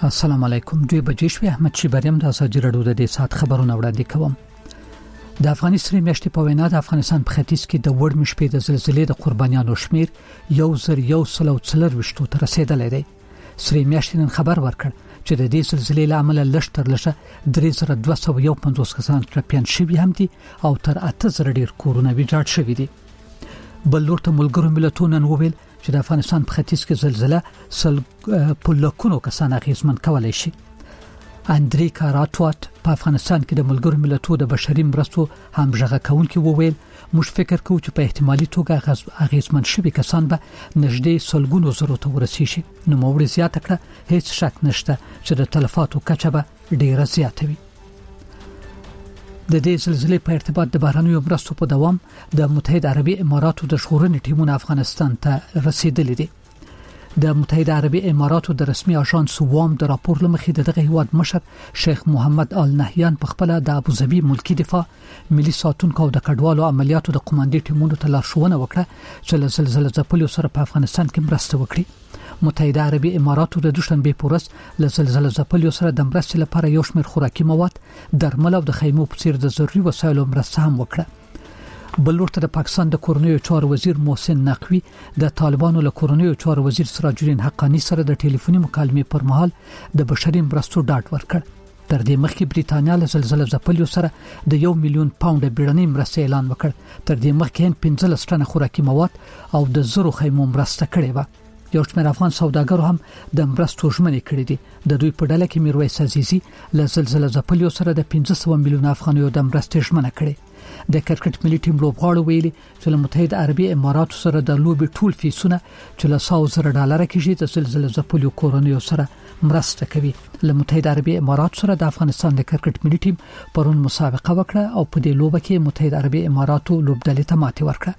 السلام علیکم. 2 بجې شوې. احمد شیبریم د ساجي رډو د دې سات خبرونه وړاندې کوم. د افغانستان میاشتې په وینا د افغانستان په ختیځ کې د وړ مشپې د زلزلې د قربانیانو شمیر 1140 ته رسیدلی دی. سری میاشتې نن خبر ورکړ چې د دې زلزلې له امله لږ تر لږه 3251 کسان ټپيان شوي هم دي او تر 8000 ډیر کورونه ویجاړ شوي دي. بل لورته ملګرو ملتونو نن وویل چې د افغانستان په ختیځ کې زلزلہ په لکونو کسان اغیزمن کولای شي. اندری کاراتوات په افغانستان کې د ملګرو ملتونو د بشري مرستو همغږي کوونکي وویل موږ فکر کوو چې په احتمالي توګه اغیزمن شوي کسان به نږدې سلګونو زرو ته ورسیږي. نو موږ زیاته کړه هیڅ شک نشته چې د تلفاتو کچه به ډیره زیاته وي. د دې زلزلې په ارتباط د بهرنیو مرستو په دوام د متحده عربي اماراتو د ژغورنې ټیمونه افغانستان ته رسیدلي دي. د متحده عربي اماراتو د رسمي اژانس وام د راپور لمخې دغه هیواد مشر شیخ محمد آل نهیان په خپل د ابوظبي ملکی دفاع ملي ساتونکو د کډوالو عملیاتو د قوماندې ټیمونو ته لارښوونه وکړه چې له زلزلې ځپلو سره په افغانستان کې مرسته وکړي. متحده عربي اماراتو د دوشنبه پورس له زلزلې ځپلو سره د مرستې لپاره یو شمېر خوراکي مواد، درمل او د خیمو په څیر د ضروري وسایلو مرسته هم وکړه. بل ورته د پاکستان د کورنیو چارو وزیر محسن نقوی د طالبانو له کورنیو چارو وزیر سراج الدین حقانی سره د ټلیفوني مکالمې پر مهال د بشري مرستو ډاډ ورکړ. تر دې مخکې بریټانیا له زلزلې ځپلو سره د 1 میلیون پاونډ بیړنۍ مرستې اعلان وکړ. تر دې مخکې 15 ټنه خوراکي مواد او د زرو خیمو مرسته کړې و. یو شمېر افغان سوداګرو هم د مرستو ژمنې کړې دي. د دوی په ډله کې میرویس عزیزي له زلزلې ځپلو سره د 500 میلیون افغانیو د مرستې ژمنه کړې. د کرکټ ملي ټیم لوبغاړو ویلي چې له متحده عربي اماراتو سره د لوبي ټول فیسونه چې له $100,000 کېږي د زلزلې ځپلو کورنیو سره مرسته کوي. له متحده عربي اماراتو سره د افغانستان د کرکټ ملي ټیم پرون مسابقه وکړه او په دې لوبه کې متحده عربي اماراتو لوبډلې ته ماتې ورکړه.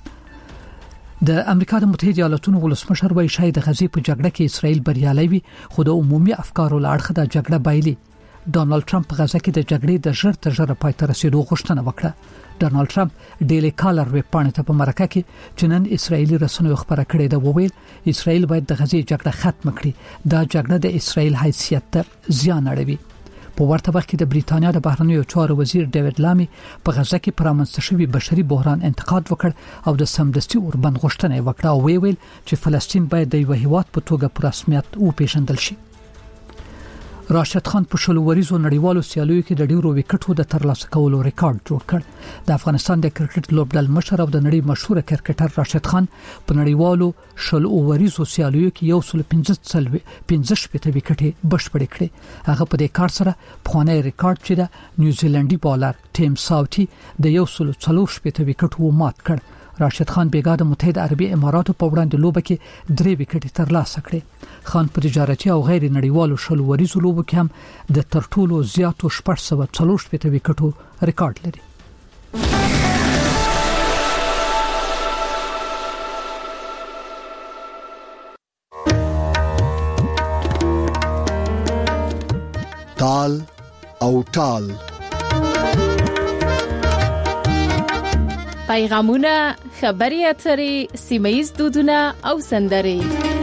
د امریکا د متحده ایالاتونو ولسمشر وایي شاید د غزې په جګړه کې اسرائیل بریالي وي، خو د عمومي افکارو له اړخه د جګړه بایلي. ډونالد ټرمپ په غزه کې د جګړې د ژر تر ژره پای ته رسیدو غوښتنه وکړه. ډونالد ټرمپ ډیلی کالر ویب پاڼې ته په مرکه کې چې نن اسرائیلي رسنیو خبره کړې ده وویل اسرائیل باید د غزې جګړه ختم کړي. دا جګړه د اسرائیل حیثیت ته زیان اړوي. په ورته وخت کې د بریټانیا د بهرنیو چارو وزیر ډیوډ لامي په غزه کې پرامنځته شوی بشري بحران انتقاد وکړ او د سمدستي اوربند غوښتنه وکړه او ویل چې فلسطین باید د یو هیواد په توګه پر رسمیت وپیژندل شي. راشد خان په شلوریزو نړیوالو سیالیو کې د ډیرو وکټو د ترلاسه کولو ریکارډ جوړ کړ. د افغانستان د کرکټ لوبډل مشر او د نړۍ مشهور کرکټر راشد خان په نړیوالو شلوریزو سیالیو کې 115 وکټې بشپړې کړې. هغه په دې کار سره پخوانی ریکارډ چې د نیوزیلندي بالر ټیم ساوتي د 140 وکټو مات کړ. راشد خان بیګا د متحده عربي اماراتو په وړاندې لوبه کې 3 وکټې ترلاسه کړې. خان په تجارتي او غیر نړیوالو شلوریزو لوبو کې هم د ترټولو زیاتو 440 وکټو ریکارډ لري. تال او ټال پیغامونه، خبري اترې، سیمه‌ییز دودونه او سندرې.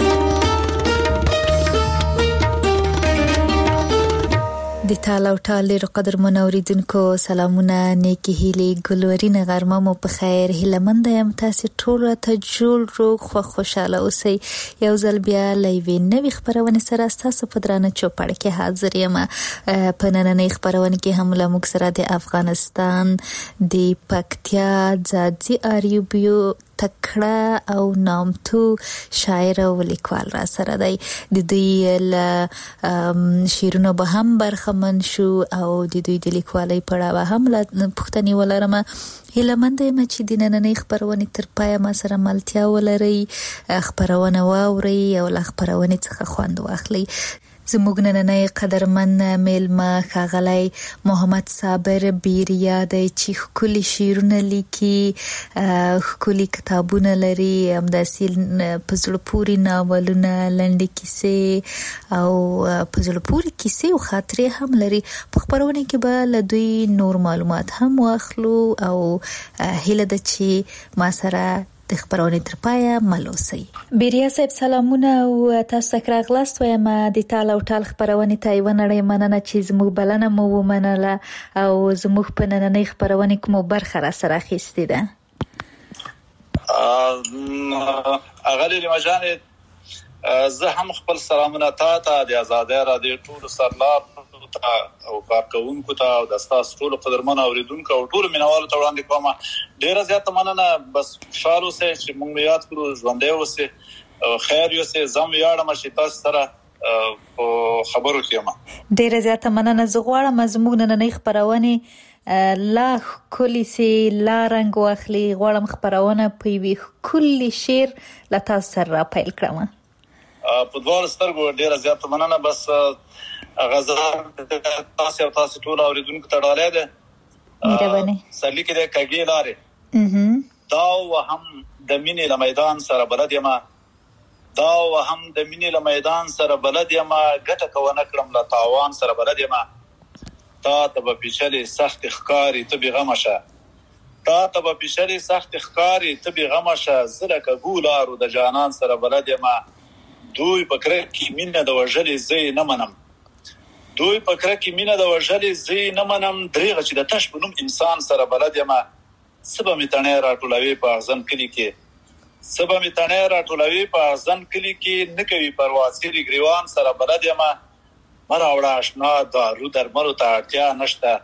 د تال او ټال ډېر قدر منوریدونکو سلامونه، نیکی هیلې، ګلورینه غرمه مو په خیر. هیلمند یم تاسو ټول ته جوړ روغ خو خوشاله اوسئ. یو ځل بیا لایوي نوې خبرونه سره تاسو په درانه چوپړ کې حاضر یم. په نننۍ خبرونه کې هم له موږ سره د افغانستان د پکتیا ځاځي اریوبیو تکړه او نامتو شاعر او لیکوال را سره دی. د دوی شعرونه به هم برخمن شو او د دوی د لیکوالۍ په اړه هم پوښتنې ولرم. هیلمند یم چې د نننۍ خبرونه تر پایه ما سره ملتیا ولري، خبرونه واوري او له خبرونه څخه خوند واخلي. زموږ نننۍ قدرمن میلمه ښاغلی محمد صابر بیریا دی چې ښکلي شعرونه لیکي، ښکلي کتابونه لري، همداسې په زړه پورې ناولونه، لنډې کیسې او په زړه پورې کیسې او خاطرې هم لري. په خپرونه کې به له دوی نور معلومات هم واخلو او هیله ده چې ما سره د خبرونې تر پایه ملوسي. بیریا صاحب سلامونه او تاسو ته راغلاست. وایم د تال او ټال خبرونې ته یو نړۍ مننه چې زموږ بلنه مو ومنله او زموږ په نننۍ خبرونې کومه برخه را سره اخیستې ده. اغلی مجانې زه هم خپل سلامونه ته د آزادۍ رادیو ټول سرلاب ته او کارکونکو ته او د تاسو ټول قدرمن اوریدونکو او ټول مینوالو ته وړاندې کوم. ډیره زیاته مننه. بس خوشاله اوسئ چې موږ یاد کړو، ژوندۍ اوسئ، خیر اوسئ. زم یاړم چې تاسو سره خبرو کېما. ډیره زیاته مننه. زه غواړم زموږ نننۍ خبرونه لا کلی سي لا رنگ واخلي. غواړم خبرونه په وی کلی شیر لا تاسو سره پیل کړم. په دوه سترګو ډیره زیاته مننه. بس غزا تاسو ټول اوریدونکو ته ډالې ده. مهرباني. سړي کې د کګي لارې دا وهم د مینې له میدان سره بلد یم، دا وهم د مینې له میدان سره بلد یم، ګټه کوونه کړم له تاوان سره بلد یم. تا ته به پیچلې سخت ښکاری ته به غم شه، تا ته به پیچلې سخت ښکاری ته به غم شه. زه لکه ګولارو د جانان سره بلد یم. دوی په کړه کې مینه د وژلې زه نه منم، دوی په کړه کې مینه د وژلې زه نه منم. دریغه چې د تش په نوم انسان سره بلد یم. سبا می تنه راټولوي په ځن کلی کې، سبا می تنه راټولوي په ځن کلی کې، نه کوي پروا سری ګریوان سره بلد یم. مراوړه آشنا دارو درملو ته اړتیا نشته،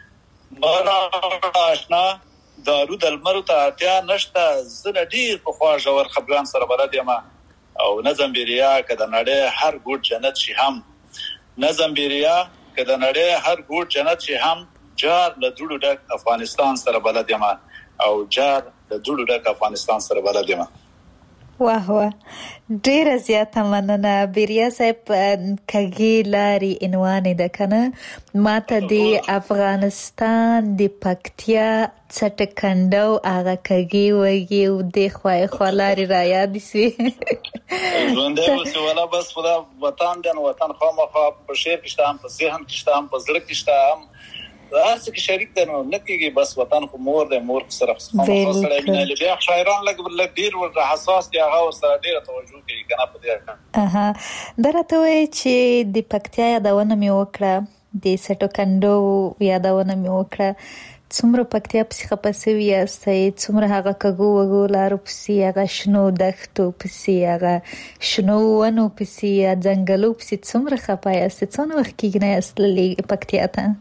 مراوړه آشنا دارو درملو ته اړتیا نشته. زه ډیر په خوا ژور خپګان سره بلد یم. او نظم بیریا که د نړۍ هر ګوټ جنت شي هم، نظم بیریا که د نړۍ هر ګوټ جنت شي هم. جار له دوړو ډک افغانستان سره بلد یم، او جار له دوړو ډک افغانستان سره بلد یم. واه واه، ډیره زیاته مننه بیریا صاحب. کګي لاري عنوان ده کنه. ماته د افغانستان د پکتیا څټکندو هغه کګي وږي او د خوای خلاري را یاد شي. ژوندې اوسه ولا بس خدا وطن دن وطن خامخا په شعر کې شته، په ذهن کې شته، په زړه کې شته، هر څه کې شریک دي. نو نکېږي بس وطن خو مور ده، مور سره خامخا سره مینه. بیا شاعران لګ ډیر ور حساس دي، هغه سره ډیر توجه کوي کنه په دې. درته وای چې د پکتیا یادونه مې وکړه، د څټکندو یادونه مې وکړه. څومره پکتیا پسې خپسوي یاستئ، څومره هغه کګو وګو لارو پسې، هغه شنو دښتو پسې، هغه شنو ونو پسې، ځنګلو پسې څومره خپه یاستئ. څونه وخت کېږي نه یاست تللي پکتیا ته؟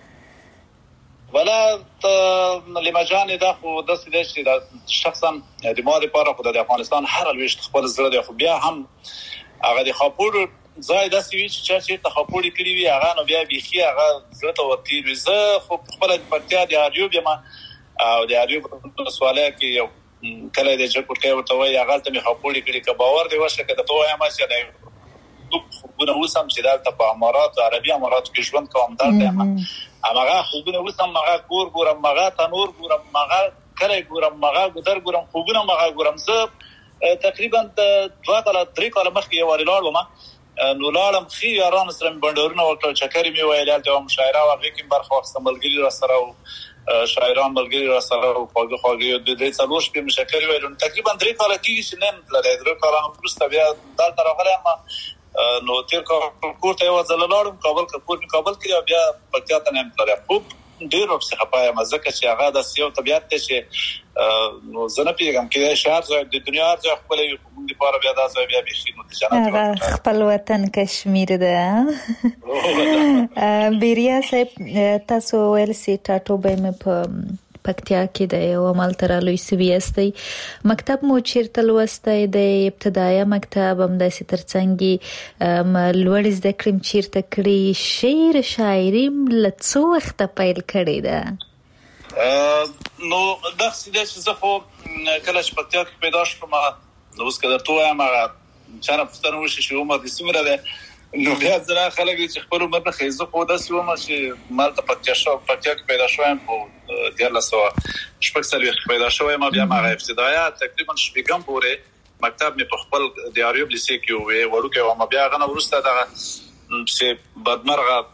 ولا لمجانې دا خو داسې دی چې شخصا د ما لپاره خو د افغانستان هر لویشت خپل زړه دی. خو بیا هم هغه د خاپوړ ځای داسې وي چې ته خاپوړې کړي وي، هغه نو بیا بیخي هغه زړه ته ورتېر وي. زه خو خپله د پکتیا د اریوب یم، او د اریوب ولسوالۍ کې یو کلی دی چې کوټکی ورته وایي، هغلته مې خاپوړې کړي. که باور دی وشه که درته ووایم چې د خوبونه اوس هم چې دلته په اماراتو عربي اماراتو کې ژوند کوم، دلته یم، هماغه خوبونه اوس هم هغه کور ګورم، هغه تنور ګورم، هغه کلی ګورم، هغه ګودر ګورم، خوبونه هم هغه ګورم. زه تقریبا 2 کاله 3 کاله مخکې یو وارې لاړم، نو لاړم ښې یارانو سره مې بنډارونه وکړل، چکرې مې ویل، هلته یوه مشاعره وه، هغې کې مې برخه واخیسته، ملګري را سره و شاعران ملګري را سره و، خواږه خواږه یو 2-4 شپې مې چکرې ویل. نو تقریبا 3 کاله کېږي چې نه یم تللی. 3 کاله وروسته بیا دلته راغلی یم. نو تیر کال کور ته یو ځل لاړم، کابل کې، او بیا پکتیا ته نه یم تللی. خوب ډېر ورپسې خفه یم، ځکه چې هغه داسې یو طبیعت دی چې نو زه نه پوهېږم کېدای شي هر ځای د دنیا هر ځای ښکلی وي، خو موږ دپاره بیا دا ځای بیا بیخي نو د جنت هغه خپل وطن کشمیر ده. بیریا صاحب تاسو ویل سي ټاټوبی مې په پکتیا کې د یو عمل تر لوی سوي استي. مکتب مو چیرته لوستی د ابتدایي مکتب هم داسې ترڅنګ لوړ زده کړم چیرته کړی؟ شعر شاعري له څو وخته پیل کړی ده؟ نو داسې دی چې زه خو کله چې پکتیا کې پیدا شوم، نو اوس که درته ووایم هغه چا نه پوښتنه وشي چې عمر دې څومره دی، نو بیا ځینې خلک دي چې خپل عمر نه ښیي. زه خو داسې وم چې مالته پکتیا کې پیدا شوی یم، په 1946 پیدا شوی یم. بیا ما ابتدایه تقریبا شپږم پورې مکتب مې په خپل د اریوب لیسې کې وې، وړوکی وم. بیا هغه نه وروسته دغه چې بدمرغه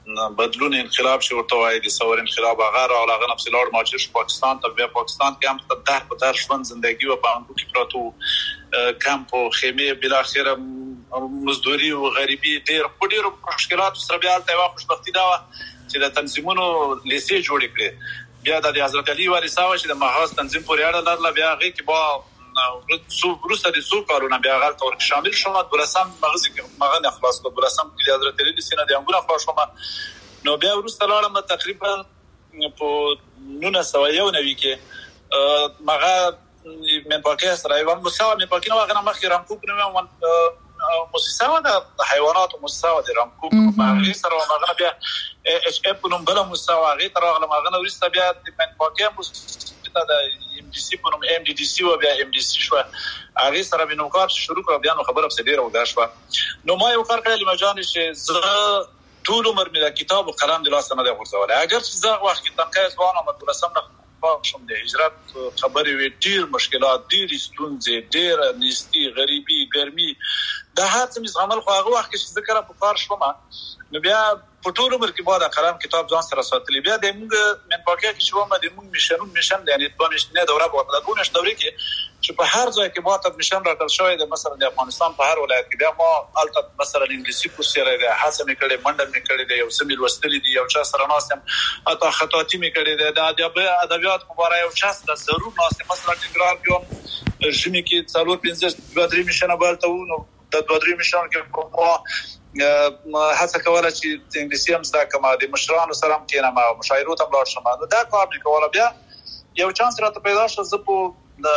بدلون انقلاب شو ورته وایي د ثور انقلاب هغه راغله نفس لور ماجر پاکستان ته بیا پاکستان کې هم ته په تر ژوند زندگی او په انګو کې پروتو کمپ او خیمه بل اخره مزدوري او غریبي ډېر مشکلات سره بیا ته خوشبختی دا چې د تنظیمونو لیسې جوړ کړي بیا د حضرت علي وارثاوه چې د محاذ تنظیم پورې اړه لرله بیا هغه کې با روسه د سو کارونه بیا غلط اور شامل شوه برسم مغزي مغنه خلاص کو برسم کې حضرت علي سینه د انګور خلاص شوه نو بیا روسه لاړم تقریبا په 1991 کې مغه من پاکه سره یو مساوي من پاکه نو هغه مخکې رامکوک نو مؤسسه د حیوانات مؤسسه د رامکوک مغه سره مغه بیا اچ اف نوم بل مؤسسه هغه تر هغه مغه ورسته بیا من پاکه مؤسسه د ام ډي سي په نوم ام ډي ډي سي او بیا ام ډي سي شو هغه سره به نو کار شروع کړ بیا نو خبره په ډیره ودا شو نو ما یو کار کړل مجان چې زه ټول عمر مې د کتاب او قلم د لاسه نه دی غورځول اگر چې زه وخت کې تنقیز وانه مدرسه نه شوم د هجرت خبرې وی ډیر مشکلات ډیر ستونزې ډیر نيستي غریبي ګرمي د هر څه مزغمل خو هغه وخت چې ذکر په کار شوم نو بیا په ټول عمر کې بعد قلم کتاب ځان سره ساتلی بیا د موږ من پاکه کې شوم د موږ میشن یعنی د نه دوره په دغه دوره کې چې په هر ځای کې ماته میشن راټل شوی د مثلا د افغانستان په هر ولایت کې بیا ما البته مثلا انګلیسي کورسره ده حسن کړي منډه مې کړي ده یو سمې وستلې دي یو چا سره ناسم اته خطاطي مې کړي ده د ادبیات مبارک یو چا سره ضرور ناسم مثلا ټینګرار کوم ژمي کې څلور 15 میشن بالته نو د 2 میشن کې ما هڅه کوله چې انګلیسي هم زده کوم د مشرانو سره هم کېنم او مشاعرو ته لاړ شم نو دا کار مې کوله بیا یو چانس راته پیدا شو زه په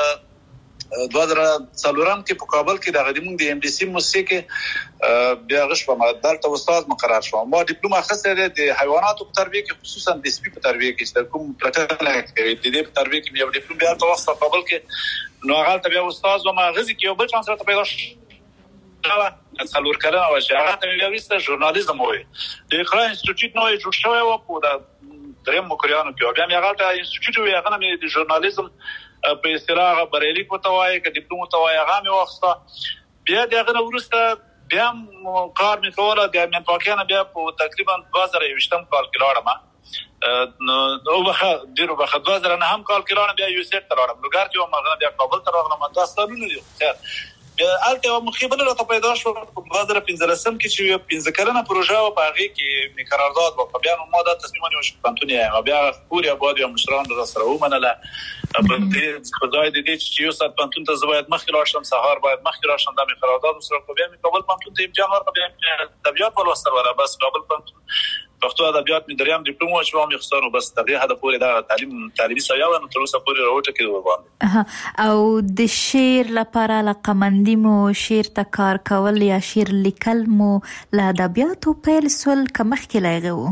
2004 کې په کابل کې د غدیمون د ام ډي سي موسیقي بیا غشبه ما دلته استاد مقرر شوم ما ډیپلوم اخیسته د حیواناتو په تربیه کې خصوصا د سپي په تربیه کې د کوم پرټل کې د دې په تربیه کې یو ډیپلوم بیا په وخت کابل کې نو هغه ته بیا استاد و ما غزي کې یو بل چانس راته پیدا شو څلور کلنه و چې هغه ته ویل وسته ژورنالیزم وای د اقرا انسټیټیوټ نوې جوړ شوی و په د دریم مکریانو کې بیا هغه ته انسټیټیوټ وی هغه مې د ژورنالیزم په اصطلاح بریلی کو توای ک ډیپلوم توای هغه مې واخسته بیا دغه ورسته بیا کار مې کوله د من پاکانه بیا په تقریبا 2020 کال کې لاړم نو وبخه ډیرو بخه 2000 نه هم کال کې لاړم بیا یو سیټ ترارم نو ګر چې ما غره بیا کابل ته راغلم تاسو نه دي خیر الته مخیبل راته پیدا شو په 2015 کې چې 15 کلنه پروژه او په هغه کې می قرارداد و بیا نو ما دا تصمیم ونیو پانتونی بیا پوری آباد یا مشران را سره ومنله په دې خدای دې چې یو سات پانتون ته زوید مخکې راشم سهار باید مخکې راشم د می قرارداد سره بیا می کابل پانتون ته امتحان ورکړم طبيعت ولوستر ولا بس کابل پانتون پښتو ادبیات می دریم ډیپلوم او شوم یختارو بس دغه هدا پوری دا تعلیمي سیاو نو تر اوسه پوری راوټه کې وباندې او د شعر لپاره لقمندی مو شعر ته کار کول یا شعر لیکل مو له ادبیاتو پیل سول کمخ کې لایغو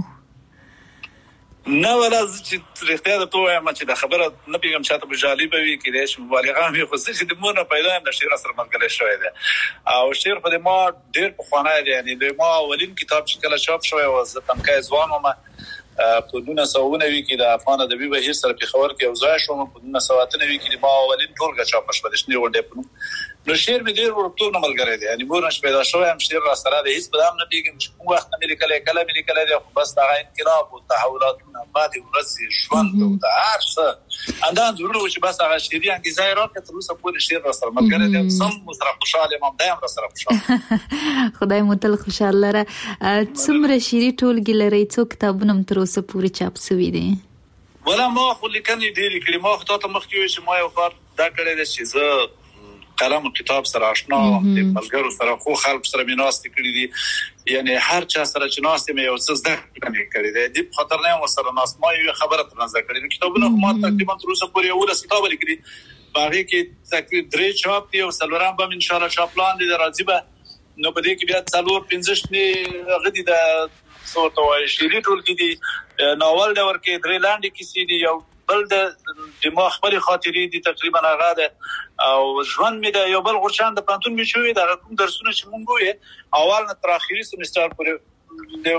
نه ولا چې رښتیا د توه ما چې د خبره نه پیغام چاته په جالب وي کې د مبالغه مې خو چې د مونږ پیدا نه شعر سره ملګری شوی دی او شعر په ما ډیر په خوانه دی یعنی د ما اولین کتاب چې کله چاپ شوی و زه تنکای ځوان ما په 1990 کې د افغان ادبي بهیر سره په خبر کې اوځای شوم په 1990 کې د ما اولین ټولګه چاپ شوه د شنو ډېپ نو شعر مې ډیر ورته نه ملګری دی یعنی مونږ پیدا شوی هم شعر را سره د هیڅ بدام نه دیګم چې کوم وخت مې لیکل دی خو بس دا انقلاب او تحولات بعد ورځ ژوند او د هر څه اندان ضروري چې بس هغه شعري انګیزه راکړه تر اوسه پورې شعر را سره ملګری دی سم سره خوشاله یم دایم را سره خوشاله خدای مو تل خوشاله لره څومره شعري ټولګي لري څو کتابونه تر اوسه پورې چاپ شوي دي ولا ما خو لیکنې ډېرې کړې ما خو ته مخکې وې چې ما یو کار دا کړی دی چې زه قلم او کتاب سره آشنا د ملګرو سره خو خلک سره میناست کړی دي یعنی هر چا سره چې ناست مې یو څه زده کړی دی د خطر نه وسره ناست ما یو خبره تر نظر کړی کتابونه ما تقریبا تر اوسه پورې یو کتاب لیکلی باغې کې تقریبا 3 چاپ دي او سلورم به ان شاء الله چاپ لاند دي راځي به نو په دې کې بیا څلور 15 نه غدي د صوت او شعري ټولګي دي ناول دا ورکه درې لاندې کیسې دي یو بل د دماغ خپل خاطرې دي تقریبا هغه ده او ژوند مې د یو بل غرشان د پانتون مې شوې د کوم درسونه چې مونږ وې اول نه تر اخري سمستر پورې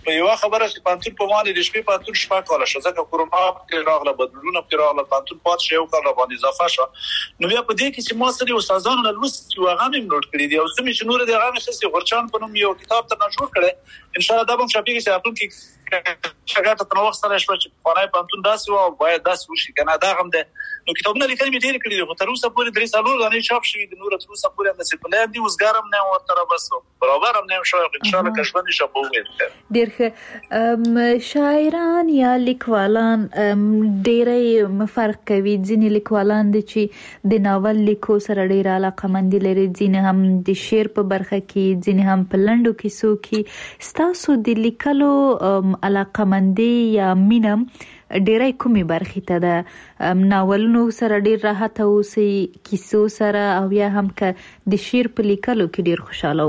په یو خبره چې پانتون په باندې د شپې پانتون شپه کاله شو ځکه کورونا کې راغله بدلونه کې راغله پانتون پات شو کال باندې اضافه شو نو بیا په دې کې چې ما سره استادانو له لوست یو هغه مې نوٹ کړی دی او سمې چې نور دې هغه څه غرچان په نوم یو کتاب ته جوړ کړي ان شاء الله دا به شپږ چې خپل کې شګه ته نو وخت سره شپه چې پاره پانتون داسې او باید داسې وشي کنه دا هم ده نو کتابونه لیکل مې ډېر کړی دي خو تر اوسه پورې درې سالو باندې چاپ شوی د نور تر اوسه پورې هم څه پلان دي وزګارم نه ورته بس برابر هم نه شو ان شاء الله کښونه شبو وي ډېر ښه شاعران یا لیکوالان ډېر فرق کوي ځینې لیکوالان دي چې د ناول لیکو سره ډېر علاقمند لري ځینې هم د شعر په برخه کې ځینې هم په لنډو کیسو کې ستاسو د لیکلو علاقمندي یا مینم ډېرې کومې برخې ته ده ناولونو سره ډېر راحت اوسئ کیسو سره او یا هم که د شعر په لیکلو کې ډېر خوشاله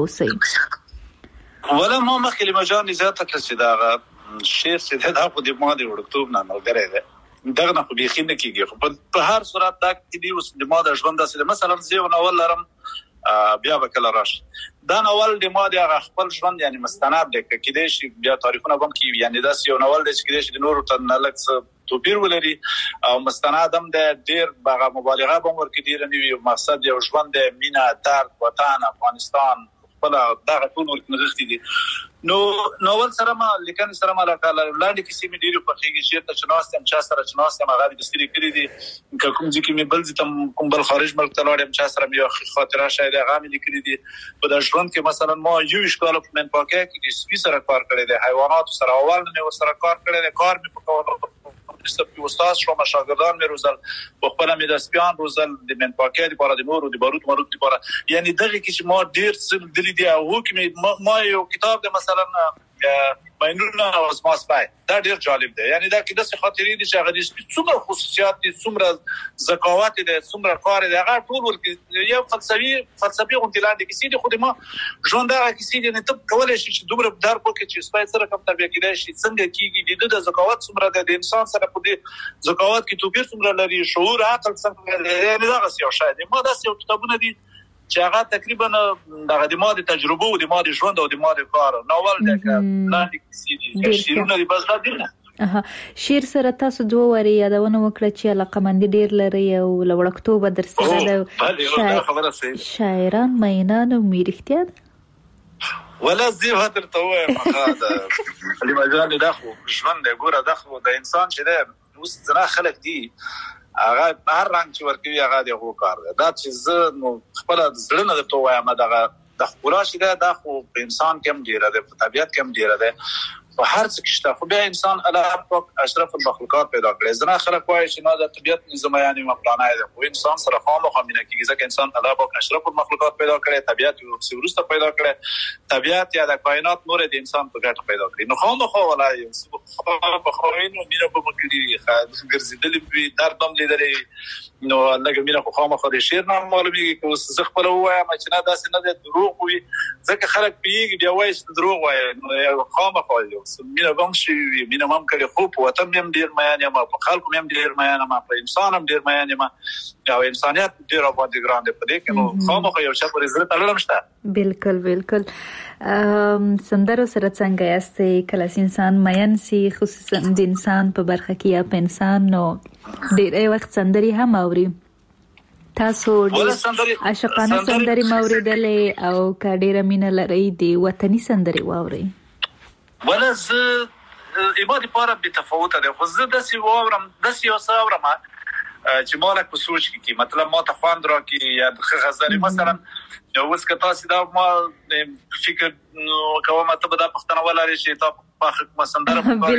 اوسئ ولا ما مخکې مجال زیاته کړ چې دا شعر چې دا په دې ماده وړکتوب نه ملګری ده دغه نه خو بيخي نه کیږي خو په هر صورت دا کې دی اوس د ماده ژوند داسې مثلا زه ناول لرم بیا وکړه راشي دا ناول د ماده هغه خپل ژوند یعنی مستند دی کې دي بیا تاریخونه هم کې یعنی دا یو ناول دی چې کې دي نور ته نه لکه توپیر ولري او مستند هم د ډیر بغه مبالغه به ورکې دي رنوي مقصد یو ژوند د مینا درد وطن افغانستان خپل دغه ټول ورکې دي نو ناول سره ما لیکن سره ما لاندې کیسې مې ډیرو په خېږي چې ته چناستم چا سره چناستم هغه د ستړي کړی دي کوم ځکه مې بل ځم کوم بل خارج ملک ته لاړم چا سره مې خاطره شاید هغه مې لیکلي دي په د ژوند کې مثلا ما یو ښکار په من پاکه کې سپي سره کار کړی دی حیوانات سره اول نه سره کار کړی دی کار مې په استاد استاد شو مشاګردان مې روزل په خپل مې د سپیان روزل د من پاکه لپاره د نورو د باروت ماروت لپاره یعنی دغه کې چې ما ډیر څه دلی دی او کې ما یو کتاب د مثلا ماینونه او سماسپای دا ډیر جالب دی یعنی دا کې د خاطرې دي چې هغه د څومره خصوصیات دي څومره ذکاوت دي څومره کار دي هغه ټول ورکې یو فلسفي غونډلان دي چې د خود ما ژوند هغه کې دي نه ته کولای شي چې دومره در پکې چې سپای سره کوم تربیه کېدای شي څنګه کېږي د ذکاوت څومره د انسان سره په دې ذکاوت کې توپیر څومره لري شعور عقل څنګه لري دا څه شاید ما دا څه کتابونه دي چې هغه تقریبا دغه د ماده تجربه او د ماده ژوند او د ماده کار ناول د لاندې کیسې دي شیرونه دی بس دا دي نه شعر سره تاسو دوه وری یادونه وکړه چې علاقمند ډیر لري او لوړکتوب در سره د شاعران مینان او میرختیا ولا زی هتر ته وایم دا لمجال داخو ژوند د ګوره داخو د انسان چې ده اوس زنا خلک دي هغه هر رنګ چې ورکوي هغه دی هو کار دا چې زه نو خپل ځړنه د تو وایم دا خورا شي دا خو په انسان کې هم ډیره ده په طبيعت کې هم ډیره ده په هر څه کې شته خو بیا انسان الله پاک اشرف المخلوقات پیدا کړی زنه خلک وایي چې نو د طبيعت نظام یعنی مقلانه ده خو انسان سره خامخا مینه کیږي ځکه انسان الله پاک اشرف المخلوقات پیدا کړی طبيعت یو څورسته پیدا کړی طبيعت یا د کائنات نور د انسان په ګټه پیدا کړی نو خامخا ولای په خوینو مینه په مکړي ګرځیدل په دردم لیدلې نو لکه مینه په خامخا د شعر نه معلومیږي چې زه خپل وایم چې نه داسې نه ده دروغ وي ځکه خلک پیږي بیا وایي چې دروغ وایي خامخا مینه هم شي مینه هم کړي خو په وطن هم ډیر میان یم په خلکو هم ډیر میان یم په انسان هم ډیر میان یم او انسانيت ډیر باندې ګران دی په دې کې نو خامخا یو څه پرې زړه تړلم شته بالکل سندرو سره څنګه یاستئ کله انسان میان سي خصوصا د انسان په برخه کې یا په انسان نو ډیر وخت سندري هم اوري تاسو ډیر عاشقانه سندري موریدلې او کډیره مینه لري دی وطني سندري واوري ولا زه ایمادي پاره به تفاوت ده خو زه د سی وورم د سی وساورم چې مالک په سوچ کې مطلب ما ته خوند را کې یا د غزل مثلا یو وس کتا سي دا ما فکر کومه ته به د پښتنه ولري چې تاسو په سندره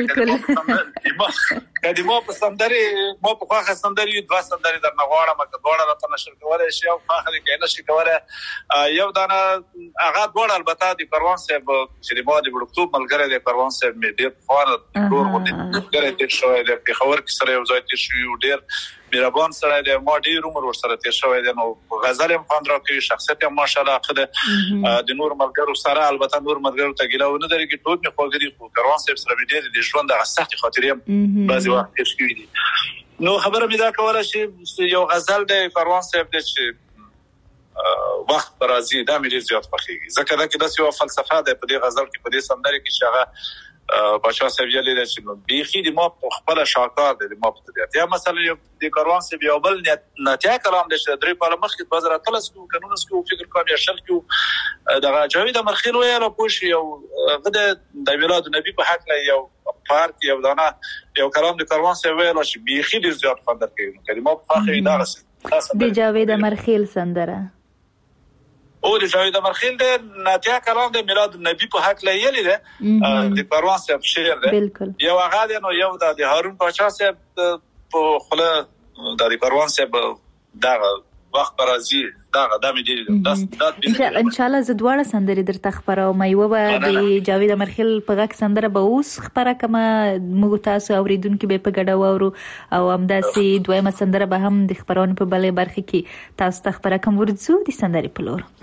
کدي ما په سندري ما په خاصه سندري دوه سندري در نغواړم کډوړه راته نشر کولای شي او خاصه کې نشي کولای یو دانه هغه ډوړ البته د پروان صاحب چې ما د وړکتوب ملګری د پروان صاحب مې ډیر خوانه ډور ودی ډیر تیر شوی د خبر کې سره یو ځای تیر شوی ډیر مهربان سره د ما ډیر عمر ورسره تیر شوی د نو غزل هم خوند راکړي شخصیت هم ماشاءالله خده د نور ملګرو سره البته نور ملګرو ته ګیله ونه دري کې ټول می خوګري خو پروان صاحب سره ډیر د ژوند د سختي خاطرې بعضی وخت تیر شوی دي نو خبره مې دا کوله چې یو غزل د پروان صاحب د چې وخت برازي دا مې ډیر زیات خوښیږي ځکه دا کې د یو فلسفه ده په دې غزل کې په دې سندره کې چې هغه بچا سویلې د چې بیخي د ما خپل شاکار د ما په طبيعت یا مثلا د کاروان سی بیابل نتیا کلام د درې په مخ کې بازار تلس کو قانون سکو فکر کوم یا شل کو د جاوید مرخیل ویاله پوش یو غده د میلاد نبی په حق له یو پارت یو دانا یو کلام د کاروان سی ویاله چې بیخي د زیات خندر کوي کلمه په خاطر دا د جاوید مرخیل سندره او د جاوید مرخیل د ناتیا کلام د میلاد نبی په حق له یلی ده د کاروان سی شعر ده یو هغه نو یو د هارون پاچا سی په خله د کاروان سی دا وخت راځي دا مې دي ان شاء الله زدواړه سندري درته خبرو مې و د جاوید مرخیل په غږ سندره به اوس خبره کما موږ تاسو اوریدونکو به په ګډه وورو او همداسي دویمه سندره به هم د خبرونو په بلې برخه کې تاسو ته خبره کوم ورځو د سندري په لور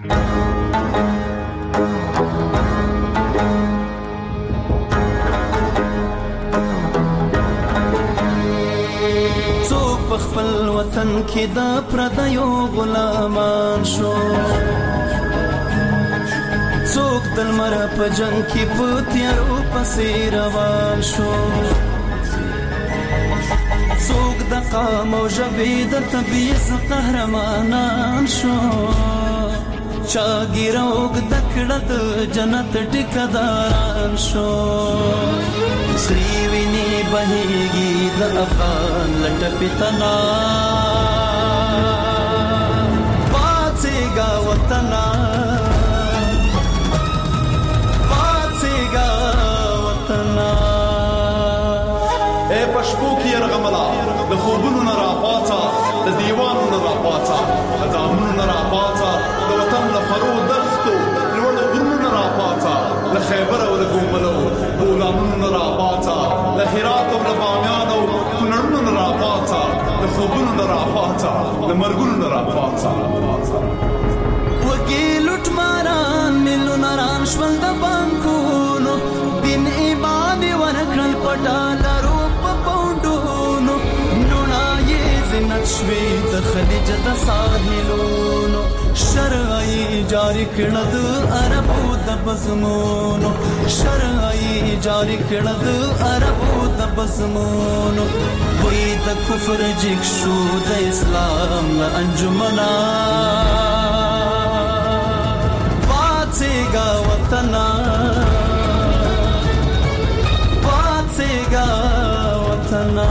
خپل وطن کې د پردیو غلامان شو څوک د لمر په جنگ کې په تیارو پسې روان شو څوک د قام او ژبې د تبعیض قهرمانان شو چا ګیروګ د کړه د جنت ټیکداران شو سری ویني بهيږي د افغان لټ پتنا پاتېګا وطنا اے پښپو کې رغملا د خوبونو نه راپاتا د دیوانو نه راپاتا د دامونو نه راپاتا د وطن له فرو دښتو لوړ غرونو نه راپاتا له خیبر او له ګوملو بولانونو نه راپاتا له هرات او له بامیان او کونړونو نه راپاتا د خوبونو نه راپاتا د مرګونو نه راپاتا وګي لټ ماران ملو ناران شول د بانکونو دین ایمان ورکړل پټالرو په پوندونو نونای زینت شوي د خلیج د ساحلونو شرعي جاری کړه د عربو د بزمونو شرعي جاری کړه د عربو د بزمونو وې د کفر جګ شو د اسلام له انجمنا پاتېګا وطنا وطنا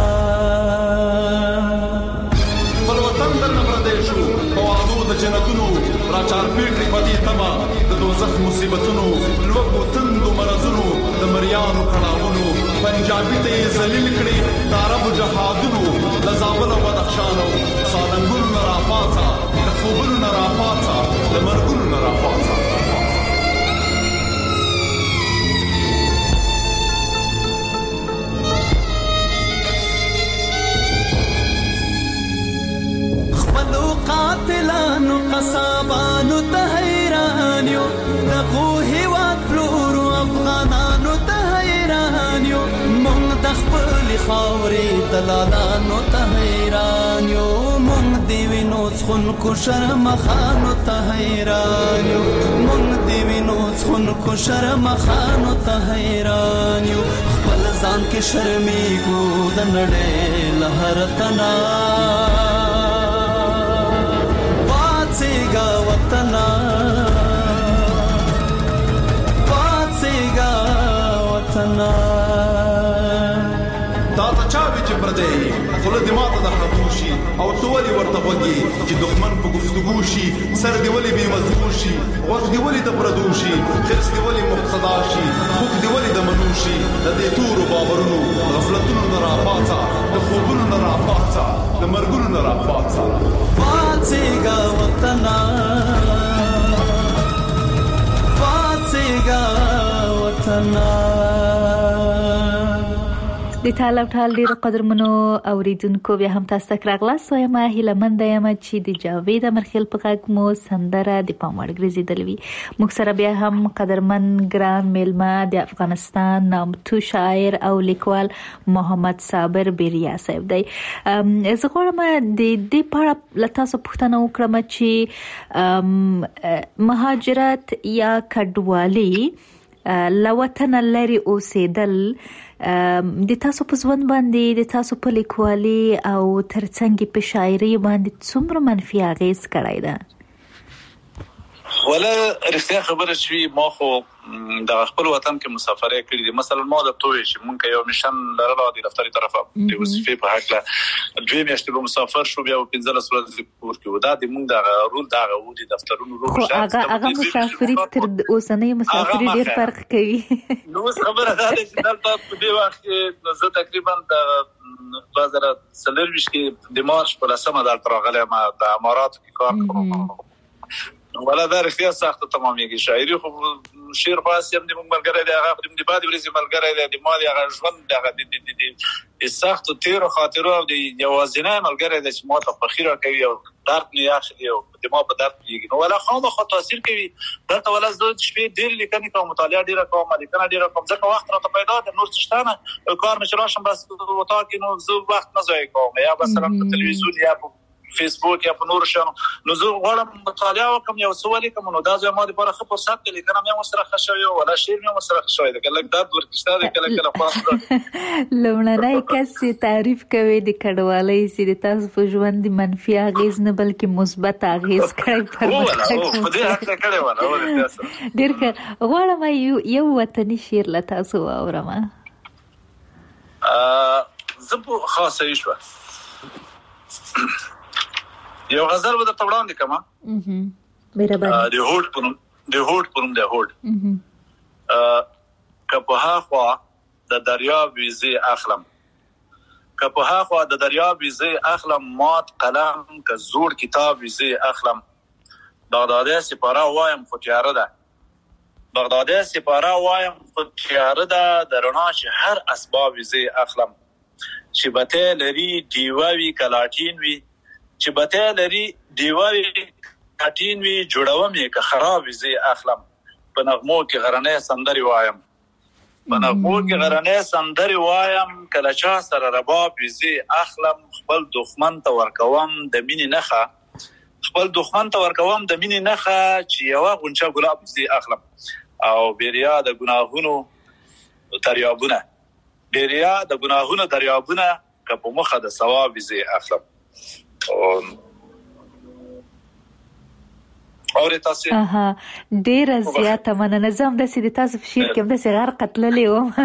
پر وطن در نبردیشو پوادو د جنتونو راچار پیټری پدی تما د دوزخ مصیبتونو لوګو تندو مرزونو د مریانو کړهونو پنجابی ته ذلیل کړي د عرب جهادونو د زابل او بدخشانو سالنګونو نه راپاتا د خوبونو نه راپاتا د مرګونو نه راپاتا قاتلانو قصابانو ته حیران یو دغه هیواد پلورو افغانانو ته حیران یو مونږ د خپل خاورې دلالانو ته حیران یو مونږ دی وینو څخونکو شرمخانو ته حیران یو مونږ دی وینو څخونکو شرمخانو ته حیران یو خپل ځان کې شرمېږو د نړۍ له هر تنا پاتېګا وطنا پاتېګا وطنا دا چا چې پردې خله دې ماته د خطوشي او تولی ورته وږي چې دښمن په گفتگو شي سر دې ولې به مزمو شي وخت دې ولې د پردوشي خرڅ دې ولې مقتدا شي خوب دې ولې د منوشي د دې تورو باورونو غفلتونو نه راپاتا د خوبونو نه راپاتا د مرګونو نه راپاتا پاتېګا وطنا پاتېګا وطنا د طالب ټال ډیر قدرمنو اوریدونکو بیا هم تاسو ته راغلاست وایم هیله مند یم چې د جاوید مرخیل په غږ مو سندره د پاموړ ګرځیدل وي موږ سره بیا هم قدرمن ګران میلمه د افغانستان نامتو شاعر او لیکوال محمد صابر بیریا صاحب دی زه غواړم د دې په اړه له تاسو پوښتنه وکړم چې مهاجرت یا کډوالي لوطن لري اوسېدل د تاسو په ژوند باندې د تاسو په لیکوالي او ترڅنګ په شاعري باندې څومره منفي اغیز کړی ده؟ ولا رښتیا خبره شوي ما خو د خپل وطن کې مسافرې کړې دي. مثلا ما د توې چې مونږ یو میشن لرلو د دفتري طرفه د وظیفې په حق له 2 میاشتې به مسافر شو، بیا 15 ورځې کور کې و. دا د مونږ د رول د غوډي دفترونو رول شته. هغه مسافري تر اوسنۍ مسافري ډیر فرق کوي. نو خبره ده چې دلته په دې وخت کې زه تقریبا د 2023 کې د مارچ په 10 دلته راغلم د اماراتو کې کار کوم. ولا دا رښتیا سخت تمامېږي. شاعري خو شعر خاص هم د ملګری دی، هغه د بعد ورځې ملګری دی، د مال هغه ژوند هغه د سخت تیر خاطرو او د یوازینی ملګری دی چې ما ته فخر کوي او درد نه اخلي او د ما په درد کېږي. نو ولا خامخا تاثیر کوي دلته. ولا زه شپې ډېر لیکنې کوم، مطالعه ډېره کوم، لیکنه ډېره کوم، ځکه وخت راته پیدا دی. نور څه شته نه، کار مې چې راشم بس وتا کې نو زه وخت نه ضایع کوم، یا مثلا په تلویزیون یا په فیسبوک یا په نور شانو. نو زه غواړم مطالعه وکم، یو څه ولیکم. نو دا زما لپاره ښه فرصت دی. لیکنه مې سره ښه شوې ولا شعر مې سره ښه شوی دی. کله درد ورکشته دی، کله پاس لومړنی کس تعریف کوي د کډوالۍ چې د تاسو په ژوند منفي اغیز نه بلکې مثبت اغیز کوي. په دې حق کړي ولا ډیر ښه. غواړم یو وطني شعر له تاسو واورم. زه په خاصه شوه یو غزل به درته وړاندې کوم. د هوډ پروم د هوډ که په هاخوا د دریاب ویزې اخلم، که په هاخوا د دریاب ویزې اخلم، مات قلم که زوړ کتاب ویزې اخلم. بغدادي سپاره وایم خو تیاره ده، بغدادي سپاره وایم خو تیاره ده، د رڼا چې هر اسباب ویزې اخلم. چې بته لري دیوه وي کلاټین وي، چې بته لري دیوه وي کلاټین وي، جوړوم یې که خراب ویزې اخلم. په نغمو کې غرنۍ سندرې وایم، په نغمو کې غرنۍ سندرې وایم، کله چا سره رباب ویزې اخلم. خپل دښمن ته ورکوم د مینې نښه، خپل دښمن ته ورکوم د مینې نښه، چې یوه غونچه ګلاب ویزې اخلم. او بیریا د ګناهونو دریابونه، بیریا د ګناهونو دریابونه، که په مخه د ثواب ویزې اخلم. اور تاسو ډیره زیاته مننه. زم د سې د تاسو په شعر کې د غر قتللې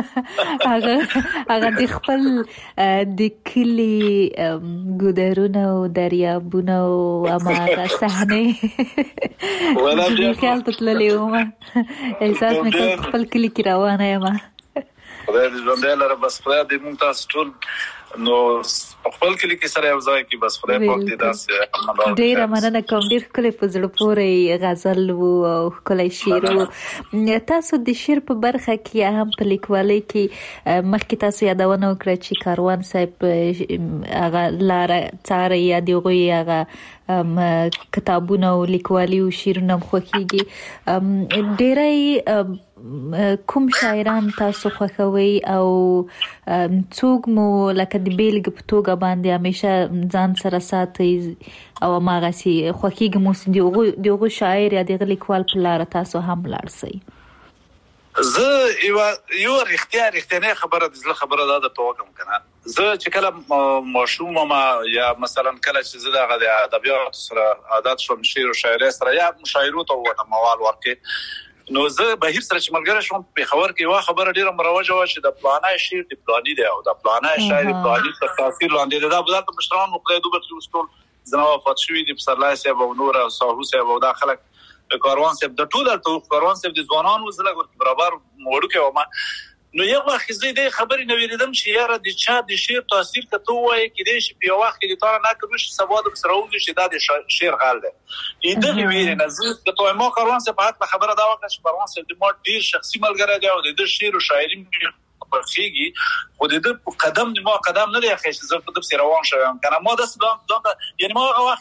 و هغه د خپل د کلی ګودرونه او دریابونه او اماغه صحنه ولا بیا خیال تللې و احساس مې خپل کلی کې روانه یم. خدای دې ژوندی لره. بس خدای دې موږ تاسو ټول نو خپل کلی کې سره یو ځای کې بس خدای پاک دې داسې ډېره مننه کوم. ډېر ښکلی په زړه پورې غزل و او ښکلی شعر و. تاسو د شعر په برخه کې هم په لیکوالۍ کې مخکې تاسو یادونه وکړه چې کاروان صاحب هغه لاره څاري یا د هغوی هغه کتابونه او لیکوالي او شعرونه هم خوښېږي. ډېری کوم شاعران تاسو خوښوئ او څوک مو لکه د بیلګې په توګه باندې همیشه ځان سره ساتئ او هماغسې خوښېږي مو د هغو شاعر یا د هغه لیکوال په لاره تاسو هم لاړ شئ؟ زه یو رښتینی خبره د زړه خبره دا درته وکړم که نه. زه چې کله ماشوم وم یا مثلا کله چې زه دغه د ادبیاتو سره عادت شوم، شعر و شاعرۍ سره یا مشاعرو ته ووتم موال ورکې، نو زه بهیر سره چې ملګری شوم پېښور کې یوه خبره ډېره مروجه وه چې د پلانی شعر د پلاني دی او د پلانی شاعر د پلاني تر تاثیر لاندې دی. دا به دلته مشران خدای دوی بخښي اوس ټول زما وفات شوي دي، پسرلی صاحب او نور او ساهو صاحب او دا خلک کاروان صاحب د ټول هلته کاروان صاحب د ځوانانو زه لږ ورته برابر وړوکی وم. نو یو وخت زه دې خبرې نه ویرېدم چې یاره د چا د شعر تاثیر که ته ووایې کیدای شي په یو وخت کې د تا نه نقل وشي، سبا د سره وګوري چې دا د شعر غل دی. دغې ویرې نه زه که ما کاروان صاحب په حق خبره دا وکړه چې کاروان صاحب د ما ډېر شخصي ملګری دی او د ده شعر و شاعري مې خوښېږي، خو د ده قدم د ما قدم نه دی اخی چې زه په ده پسې روان شوی یم که نه. ما داسې یعنې ما هغه وخت کې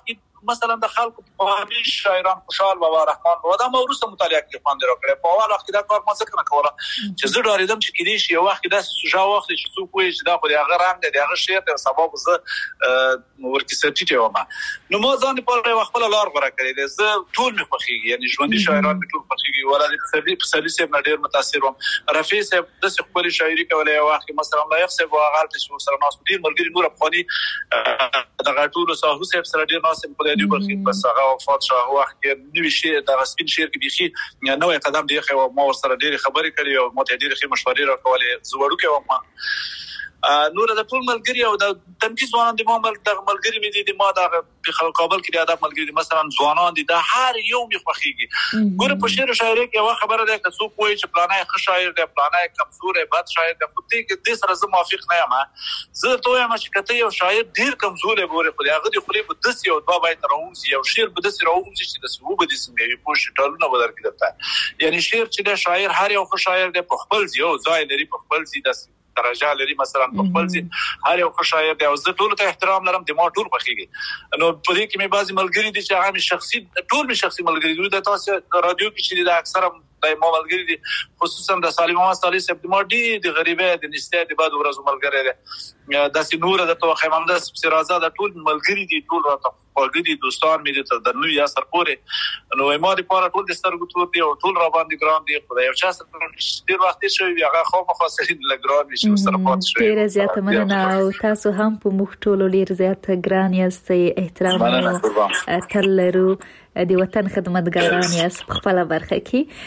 مثلا د خلکو په شاعران خوشحال بابا رحمان بابا دا موروثه مطالعه کې خوند راکړي په اول وخت دا کار ما څنګه کوله چې زه ډاریدم چې کېدی شي یو وخت دا سوجا وخت چې څوک وایي چې دا خو هغه رنګ دی هغه شعر دی سبب زه ورته سټیټه ومه نو ما ځان په خپل لار غوړه کړی دی زه ټول مې خوښیږي یعنی ژوندۍ شاعران مې ټول خوښیږي ولادي سبي سب ډېر متاثر وم رفیع صاحب د خپل شاعري کولای وخت مثلا لایق صاحب هغه چې سره ناس ډیر ملګری نور افغاني د غټولو صاحب صاحب سره ډیر ناس په دې برخه بس هغه وفات شو هغه وخت کې نوې شي د سپین شعر کې بيخي نوې قدم دی خو ما سره ډیر خبرې کړې او مو ته ډیر ښه مشورې راکولې زوړو کې وم نور د ټول ملګری او د تنکي ځوانان د مامل د ملګری مې دي ما د کابل کې د ادب ملګری مثلا ځوانان دي د هر یو می خوخيږي ګوره په شعر شاعري کې یو خبره ده چې څوک وایي چې پلانای ښه شاعر دی پلانای کمزور دی بد شاعر دی په دې کې د سره زه موافق نه یم زه ته یم چې کته یو شاعر ډیر کمزور دی ګوره خو هغه د خپل په دس یو دوا باید راوځي یو شعر په دس راوځي چې د سبب د څنګه په شټالونه بدل کړه یعنی شعر چې د شاعر هر یو ښه شاعر دی په خپل یو ځای لري په خپل ځای د درجه لري مثلا په خپل ځای هر یو ښه شاعر دی او زه ټول ته احترام لرم د ما ټول بخیږي نو په دې کې مې بعضی ملګری دي چې هغه شخصي ټول مې شخصي ملګری دي د تاسو رادیو کې چې د اکثره د ما ملګری دي خصوصا د سالم محمد صالح صاحب د ما د غریبه د نشته د بعد ورځو ملګری دي د سینور د توخه محمد سرازه د ټول ملګری دي ټول راته خوږدي دوستان مې دي تر نو یا سر پورې نو ما د پاره ټول د سترګو تور دي او ټول را باندې ګرام دي خدای یو چا سره ډیر وخت شوی هغه خو مخاصرین لګرام شي سره پات شوی ډیر زیات مننه او تاسو هم په مختلو ډیر زیات ګران یاستئ احترام او تلرو د وطن خدمتګاران یاست په خپل برخه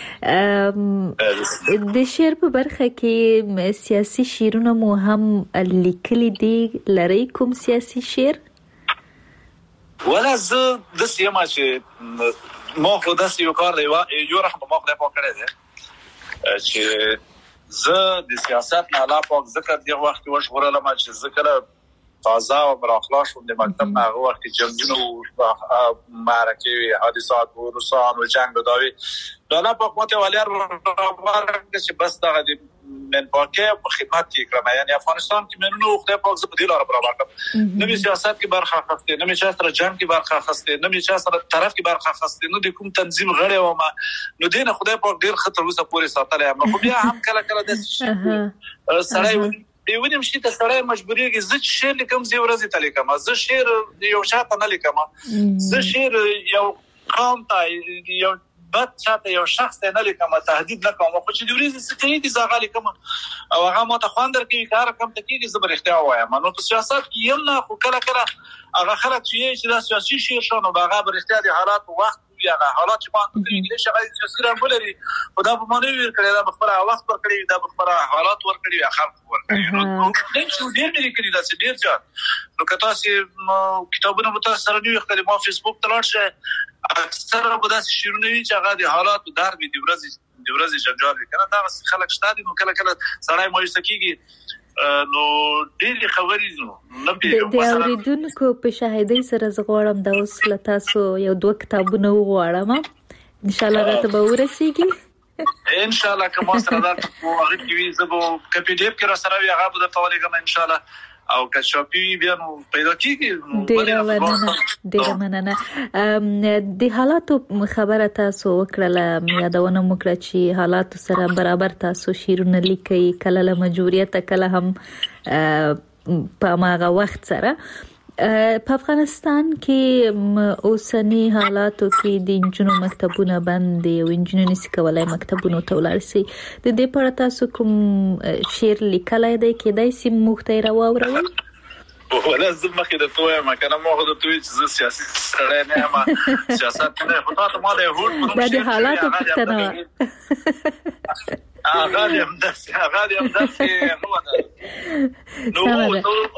کې د شعر په برخه کې سیاسي شعرونه مو هم لیکلي دي لري کوم سیاسي شعر ولا زه د سیمه چې ما خو د یو کار دی یو رحم ما خو په کړی دی چې زه د سیاست نه لا پاک ذکر دی وخت وشغله ما چې ذکر تازه او براخلاص د مکتب نه هغه وخت جنگونو معرکه حادثات و روسان و جنگ داوی دا په کومه ولر چې بس دا د من پاکه په خدمت کې کړم یعنی افغانستان کې منو خدای پاک زه په دې لاره برابر کړم نو سیاست کې برخه اخیسته نو چې سره جنگ کې برخه اخیسته نو چې سره طرف کې برخه اخیسته نو د کوم تنظیم غړی و ما نو دینه خدای پاک ډیر خطر وسه پورې ساتلې ما خو بیا هم کله د سړی دیونیم شي ته سړی مجبورېږي زه شعر لیکم زه ورځې ته لیکم زه شعر یو شاته نه لیکم زه شعر یو قوم ته یو بد چاته یو شخص نه لیکم تهدید نه کوم خو چې د ورځې څخه دې زغال لیکم او هغه ماته خواندر کې کار کم ته کېږي زبر اختیار وایم نو په سیاست کې یم نه خو کله هغه خلک چې د سیاسي شعر شنو هغه بر اختیار حالات وخت یا حالات چې باندې کې شغال سیاسي رنګولري خدا په معنی ور کړی دا خبره وخت ور کړی دا خبره حالات ور کړی خلک ور کړی نو څه ډیر مې کړی دا څه ډیر ځا نو کته چې کتابونه مت سره نیو خپل ما فیسبوک تلاړ شه اکثره په داسې شیرونه وی چې هغه د حالات درد دی ورځي جنجال کنه دا خلک شته نو کله سړی مې سکیږي نو ډېر خبرې نو د اوریدونکو په شاهدۍ سره زغړم دا اوس لتاسو یو دوه کتابونه وغواړم ان شاء الله راته به ورسیږي ان شاء الله کوم سره دا هغه کې وي زبو کپی ډیپ کې را سره وي هغه به تاسو لګم ان شاء الله او کښاپی بیا نو پیدا کیږي ډیر مننه د حالاتو خبره تاسو وکړه یادونه وکړه چې حالات سره برابر تاسو شیرونه لیکي کله له مجبوریت کله هم په ماغه وخت سره په افغانستان کې اوسنی حالاتو کې د انجونو مکتبونه بند دي او انجونو نشي کولای مکتبونو ته ولاړ شي د دې پر تاسو کوم شعر لیکلای دی کېدای شي مختیر واوروي ولا زما کې د توه ما کنه مو د توې چې سیاسي سره نه ما سیاست نه خو تاسو ما د هوټ د حالاتو پښتنه هغه هم داسې هو دا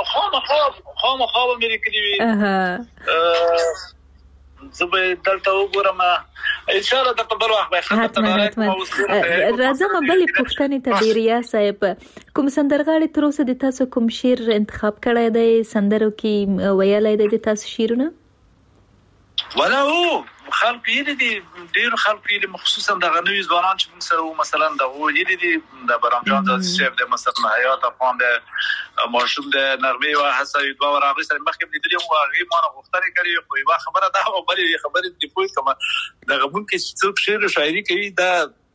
نو خو مې کړی زبې دلته وګورم ان شاء الله د بل وخت به خدمت راځم بلې پښتنې ته ډیریا صاحب کوم سندرغاړي تر اوسه د تاسو کوم شعر انتخاب کړی دی سندرو کې ویلای دی د تاسو شعرونه ولا هو خلق یې ډیر خلق یې مخصوصا د غنوي ځوانان چې موږ سره مثلا د هو یې دي د برامجان د شیف د مثلا حیات افغان د ماشوم د نرمي او حسابي دوه ورغلي سره مخکې لیدلې مو هغه ما غوښتنه کړې خو یو خبره ده او بلې خبره دی پوه کوم د غمون کې څوک شعر او شاعري کوي دا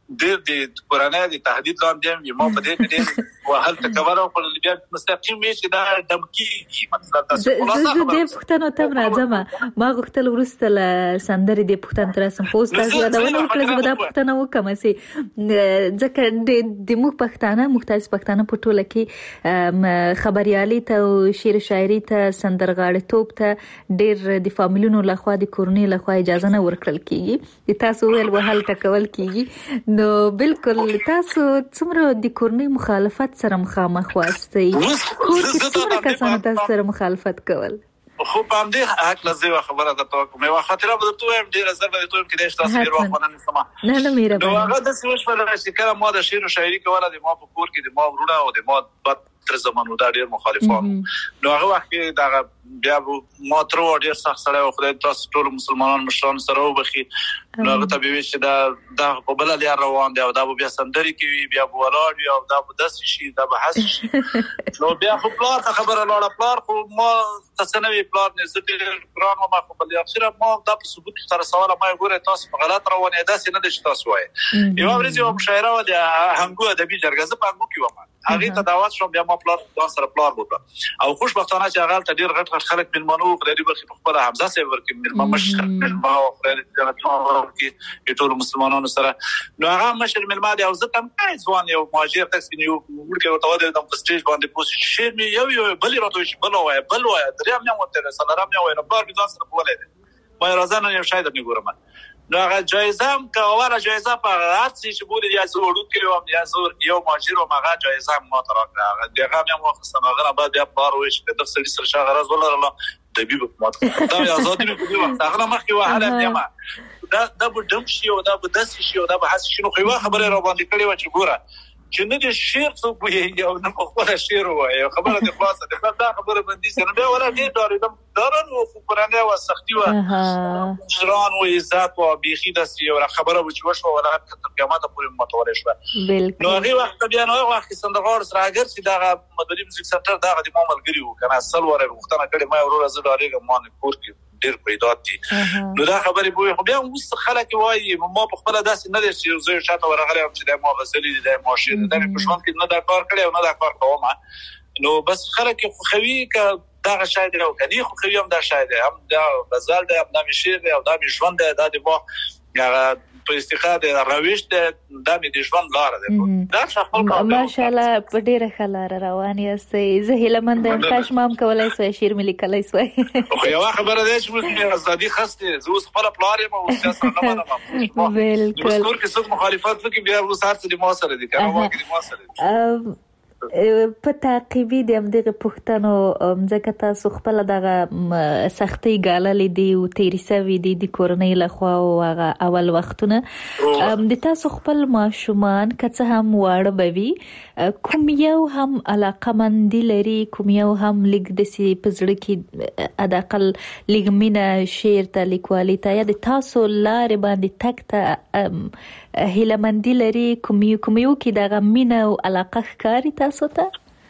د قرآن د تهدید لاندې یو ما په دې کې وهل تکبر او په بیا مستقیم چې دا دمکی مطلب تاسو خلاصه د پښتنو ته راځم ما غوښتل ورسته ل سندرې د پښتن تر سم پوسټ تاسو دا ونه کړل د پښتنو وکم سي ځکه د موږ پښتانه مختلف پښتانه په ټوله کې خبريالي ته شعر شاعري ته سندرغاړي توپ ته ډېر د فامیلونو لخوا د کورنۍ لخوا اجازه نه ورکړل کیږي تاسو ویل وهل ټکول کیږي نو بالکل تاسو څومره د کورنۍ مخالفت سره مخامخ واستئ کور کې څومره کسانو تاسو سره مخالفت کول خو په دې حق لزه خبره ده ته کومه خاطره به ته هم ډیر زر به ته هم کې تاسو ډیر وخت نه سما نه میره نو هغه د سوش په لاره چې کله ما د شعر او شاعري کوله د ما په کور کې د ما ورونه او د ما تر زمانو دا ډیر مخالفان نو هغه وخت کې دا بیا ما تر ډیر سخت سره او خدای تاسو ټول مسلمانان مشران سره وبخي نو هغه ته به چې دا په بل لري روان دی او دا بیا سندري کوي بیا ولاړ او دا به داس شي دا به حس شي نو بیا خو پلار خبره لاړه پلار خو ما تصنوي پلار نه زه قرآن ما خو بل اخره ما دا په ثبوت سره سوال ما ګوره تاسو په غلط روانه ده سینه د تاسو وای یو ورځ یو مشاعره و د هنګو ادبي جرګه په هنګو کې و هغه ته دعوت شوم بیا ما پلار دا سره پلار وکړه او خوشبختانه چې هغه ته ډیر غټ خلک ملمنو خدای دې برخه په خپل حمزه سره ورکې ملمن مشر ما او خدای دې کې ټول مسلمانانو سره نو هغه مشر ملما دی او زه تم ځوان یو مهاجر تاسو نیو ورکه ورته د سټیج باندې پوسټ شیر می یو بل راته شي بل وای دریم نه وته سلام نه وای نو بار دې ځان سره بولې ما راځنه یو شاید نه ګورم نو هغه جایزه هم کوله جایزه په هر څه چې بوله یا زوړو کړو یا زور یو ماجر او هغه جایزه ما تر راغله دغه هم واخصم هغه بعد بیا بار وش د سړي سره شغله ولا د بیب په ماته دا آزادی په دی وخت هغه مخکې وهله ما دا به دم شي او دا به داس شي او دا به حس شي نو خو خبره را باندې کړی و چې ګوره چې نه د شعر څو بوې یو نه په خپل شعر وایي خبره د خلاصه ده دا خبره باندې سره به ولا دې دارم دارن او قرانه او سختي و جران و عزت و بيخي د یو خبره و چې وشو ولا تر قیامت پورې متوالې شو نو هغه وخت بیا نو وخت سندغار سره اگر چې دا مدري موزیک سنټر دا د مامل ګریو کنه اصل وره وختنه کړي ما ورور از دارېګه ما نه کور کې ډیر پیدا دي نو دا خبرې بوې خو بیا اوس خلک وایي ما په خپل داس نه دي چې زه شاته ورغلی چې د ما غزلې د ما شعر د په ژوند کې نه دا کار کړی او نه دا کار کوم نو بس خلک خو خوي ک دا شاید او کني خو خوي هم دا شاید هم دا غزل ده هم دا شعر او دا ژوند ده د ما په استقامت راويش د دې ژوند لار ده دا خپل ماشاءالله په ډیره خلاره روان یاستئ زه هیلمند یم کاش مام کولای سوای شعر ملي کولای سوای خو یو خبره ده چې موږ ازادي خسته زه اوس خپل پلار یم او سیاست نه منم بالکل نو څور کې څوک مخالفت وکړي بیا اوس هر څه د ما سره دي کنه واګي د ما سره په تعقیبي د همدغه پښتنو ځکه تاسو خپل دغه سختي ګاللې دی او تیری سوي دی د کورنۍ لخوا او هغه اول وختونه د تاسو خپل ماشومان کڅه هم واړه بوي کوم یو هم علاقه مندي لري کوم یو هم لګ د سی پزړه کې اداقل لګمینه شعر ته لیکوالي ته یا د تاسو لار باندې تکته هیلمندي لري کوم یو کې دغه مینه او علاقه ښکاری تاسو ته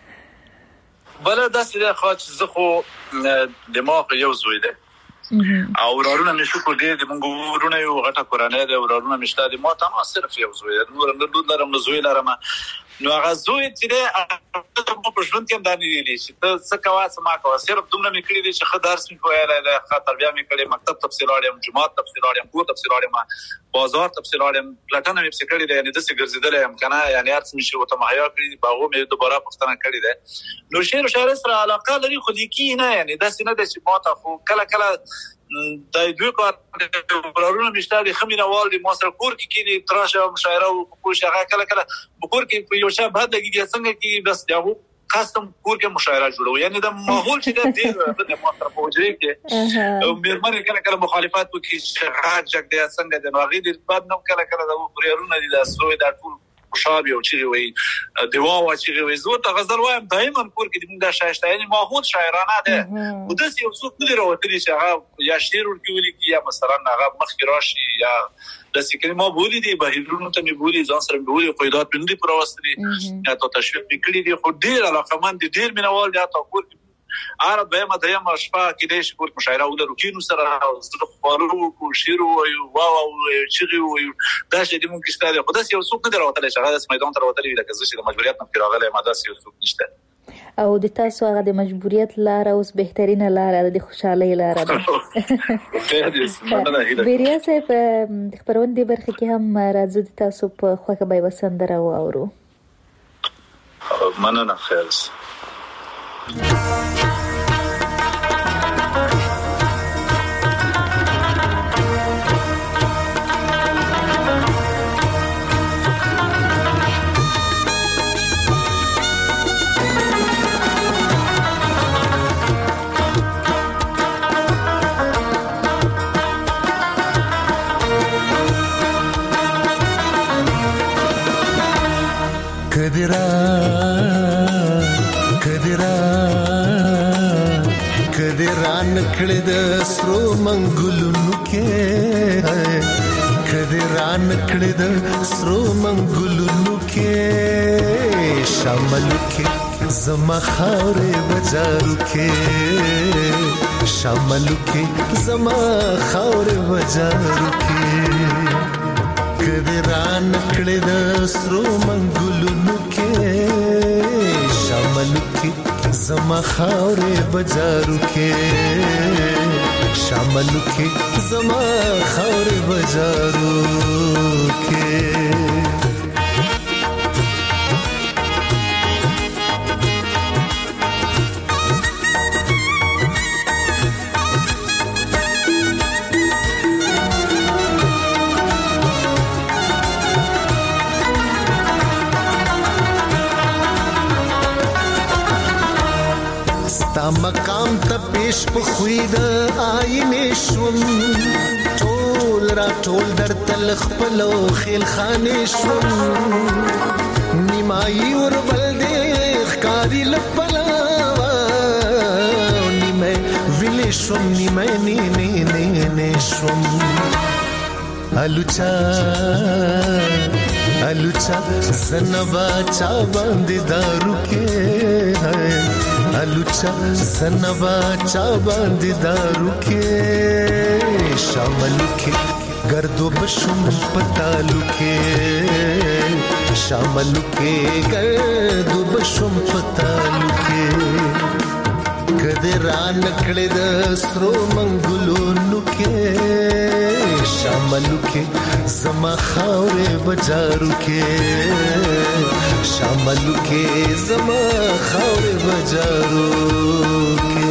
بل داسې د خاص زه خو دماغ یو زوی ده او ورونه مشو کو دې د مونږ ورونه یو غټه قرانه ده ورونه مشته د ما ته صرف یو زوی نور لرم زوی لرم نو هغه زوی چې د په ژوند کې باندې دي چې څه کوا څه ما کوا صرف دومره مې کړی دي چې خدارس مې کویاله ده خاطر بیا مې کړی مکتب تفصیل اړم جماعت تفصیل اړم کور تفصیل اړم بازار تفصیل اړم پلاتنه مې څه کړی دي یعنی د څه ګرځیدل یم کنه یعنی هر څه مې شو ته مهیا کړی باغو مې دوباره پښتنه کړی ده نو شعر شاعر سره علاقه لري خو لیکي نه یعنی دا څه نه ده چې ما ته خو کله کله د دوی کار ورونه مشته د خمینه وال د مصر کور کې تراشه مشاعره او کوم شغه کله کله کور کې یو شاب هدا کې څنګه کې بس یو خاصم کور کې مشاعره جوړو یعنی د ماحول چې د مصر په وجه کې او مېرمنه کله کله مخالفت وکړي چې راځي څنګه د نوغي د بعد نو کله کله د ورونه دي د سوې د ټول خوشحال یو چې وي دیوا وا چې وي زه ته غزل وایم دایماً کور کې د موږ شایسته یعنی ماحول شاعرانه ده او د یو څوک نه راوتلی چې هغه یا شعر ورکوي یا مثلا هغه مخکې راشي یا د سکرما بولی دی بهیرونو ته می بولی ځان سره بولی قیدات بندي پر واسطه یا ته تشویق وکړي دي خو ډیر علاقمند ډیر مینوال دي تاسو کور عرب به مدایم شپه کې د شکر مشاعره ولرو کینو سره زړه خبرو کو شیر او واو چغي او دا چې د مونږ ستاره خدای یو څوک نه دروته چې هغه د میدان تر وتلې د کزې د مجبوریت نه راغله ماده یو څوک نشته او د تاسو هغه د مجبوریت لار اوس بهترینه لار د خوشحالي لار ده بیریا صاحب د خبرونه برخه کې هم راځي د تاسو په خوخه به وسندره واورو مننه خیر کړه د سرو منګلونو کې کدران کړه د سرو منګلونو کې شامل کې زما خاورې بازارو کې شامل کې زما خاورې بازارو کې کدران کړه د سرو منګلونو کې شامل کې زما خاورې بازارو کې شامل کې زما خاورې بازارو کې مقام ته پیش په خوید آینه شوم ټول را ټول در تل خپلو خیل خانه شوم نیمای ور بل دې ښکاری لپلا نیمه ویل شوم نیمه نه شوم الوچا زنبا چا باندې دارو کې الوچا زنبا چا باندې دارو کې شامل کې گردو بشم پتالو کې شامل کې گردو بشم پتالو کې کدران کړه د سرو منګلونو کې شامل کې زما خاورې بازارو کې شامل کې زما خاورې بازارو کې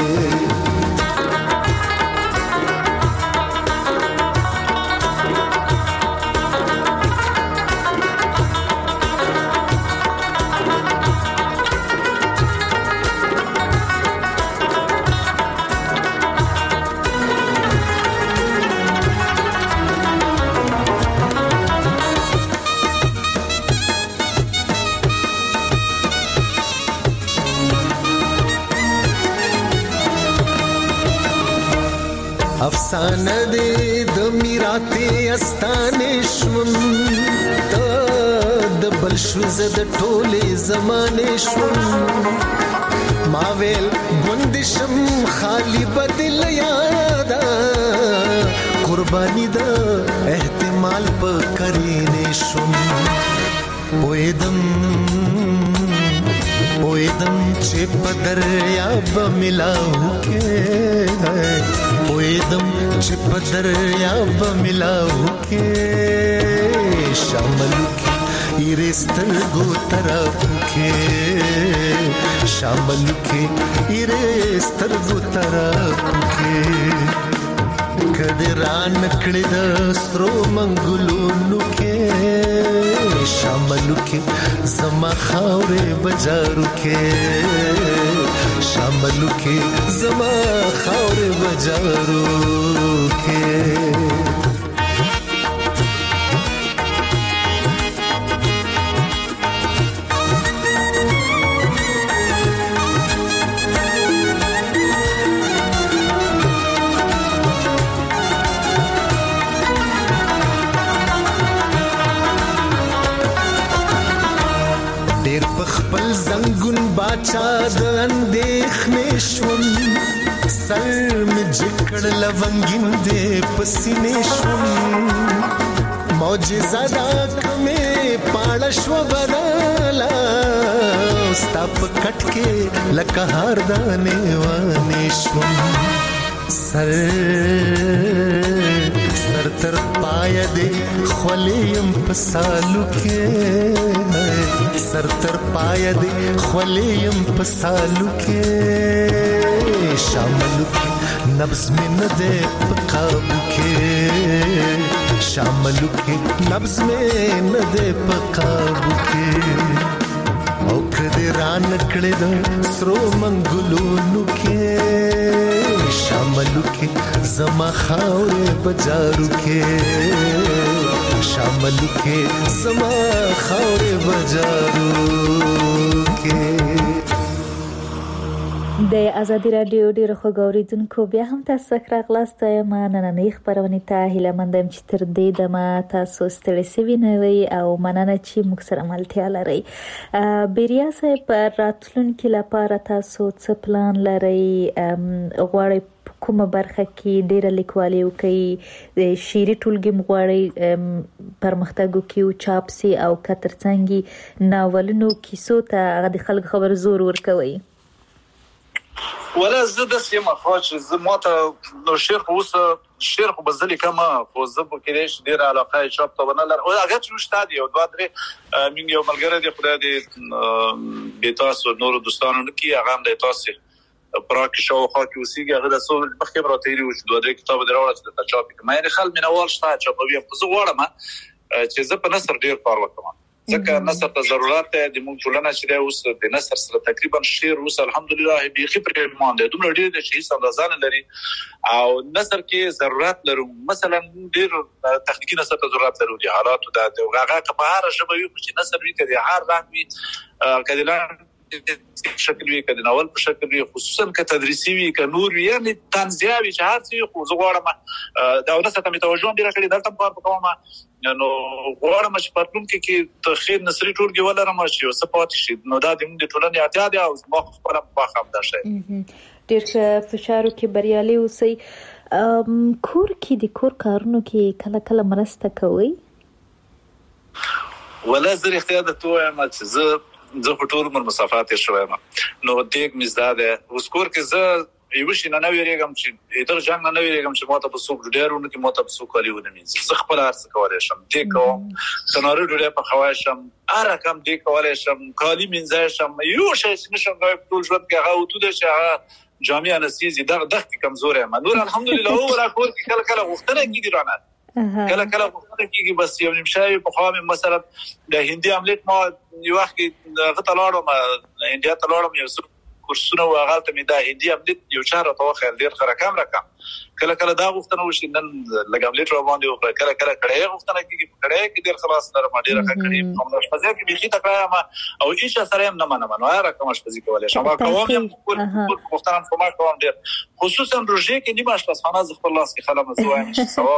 افسانه دې د میراته استانه شوم ته د بل شوز د ټوله زمانه شوم ما ویل ګوندشم خالی بدل یادا قربانی د احتمال په کرینه شوم پویدم چې په دریاب ملاو کې پویدم چې په دریاب ملاو کې شامل کې ایرستر گو طرف کې شامل کې ایرستر گو طرف کې کدران کړه د سترو منګلونو کې شامل کې زما خاورې بازارو کې شامل کې زما خاورې بازارو کې پاچا د اندېښنې شوم سر می جکړ لونګین دې پسینې شوم معجزه دا کمې پاړه شو بدلا ستا په کټ کې لکه هار دانې وانې شوم سر تر پایا دې خولیم په سالو کې سر تر پایا دې خولیم په سالو کې شامل نبض میں نہ دے قابو کے شامل کے نبض میں نہ دے قابو کے او کدی ران کړه د سرو منګلونو کې شامل کې زما خاورې بجارو کې شامل کې زما خاورې بجارو کې د ازادي رادیو ډیرو خوګوریدونکو بیا هم تاسو سره غلاسته ما نننۍ خبرونه ته هیله مندم چې تر دې دمه تاسو ستړي سوي نه وي او مننه چې موږ سره ملتیا لري بیریا صاحب پر راتلونکي لپاره تاسو څه پلان لري غواړئ کومه برخه کې ډیره لیکوالي وکړي د شعري ټولګي مغواړي پرمختګ وکړي او چاپ سي او کترڅنګي ناولونو کیسو ته هغه د خلک خبر زور ورکوي ولا زه د سیمه خاص زه ماته نو شیخ اوس شیخ بزلی کما خو زه په کې ډیر علاقه چاپ ته ونلر او هغه چې شته یو دوه درې من یو ملګری دی خدای دې به تاسو نور دوستانو کې هغه د تاسو پراک شو خو کې اوسېږي هغه د سو مخکې براتېری او دوه درې کتاب دراوړل چې د چاپ کې مې خل منوال شته چاپوي په زه غواړم چې زه په نثر ډیر کار وکړم ځکه نثر ته ضرورت دی د مونږ ټولنه چې اوس د نثر سره تقریبا شعر اوس الحمدلله به خبره مان دی دومره ډیر د شي سمزان لري او نثر کې ضرورت لرو مثلا ډیر تخنیکی نثر ته ضرورت لرو دي حالات د هغه په هر شبوي چې نثر وی کړي هر رنګ وی کله شکل وی کړي ناول په شکل وی خصوصا ک تدریسي وی ک نور وی یعنی تنزیاوی چې هر څه خو زغړم دا ورسته ته توجه ډیر کړي دلته په کومه نو غواړم چې پرتون کې تخیر نصری ټولګي ولرم چې سپورت شي نو دا د موږ ټولنې اړتیا ده او ما خپل په خام ده شي ډیر فشارو کې بریالي اوسئ کور کې د کور کارونو کې کله کله مرسته کوي ولا زر اختیار د توه ما چې زه ټول عمر مسافات شوم نو دیګ مزداده اوس کور کې زه یوشي نه ویریږم چې ادر جنگ نه ویریږم چې ماته په سوق ډیرونه کې ماته په سوق کالیونه مینځي زه خپل ارڅ کولای شم دې کوم سنارو ډیره په خوای شم ارکم دې کولای شم کالی مینځای شم یو شی نشم غوښ ټول ژوند کې هغه تو دې چې جامع انستيزي دغه کمزورې ما نور الحمدلله او را کور کې کله کله وختونه کېږي رانه کله کله وختونه کېږي بس یو نمشای په خامه مثلا د هندي عملیات ما یو وخت غته لاړم انډیا ته لاړم یو کورسونه واغالته مې دا هندي عملیات یو چاره توخه ډیر رقم کله کله دا وختونه وشي نن لګاملیټ را باندې او کله کله کړه وختونه کېږي کړه کې ډیر خلاص سره ما ډیر کړی کوم شپږ کې بيخي تکړه ما او هیڅ سره هم نه منو رقم شپږ کولای شم کوم وختونه کومه کوم ډیر خصوصا روزه کې نیمه شپه ز خپل لاس کې خلم زوایم چې ثواب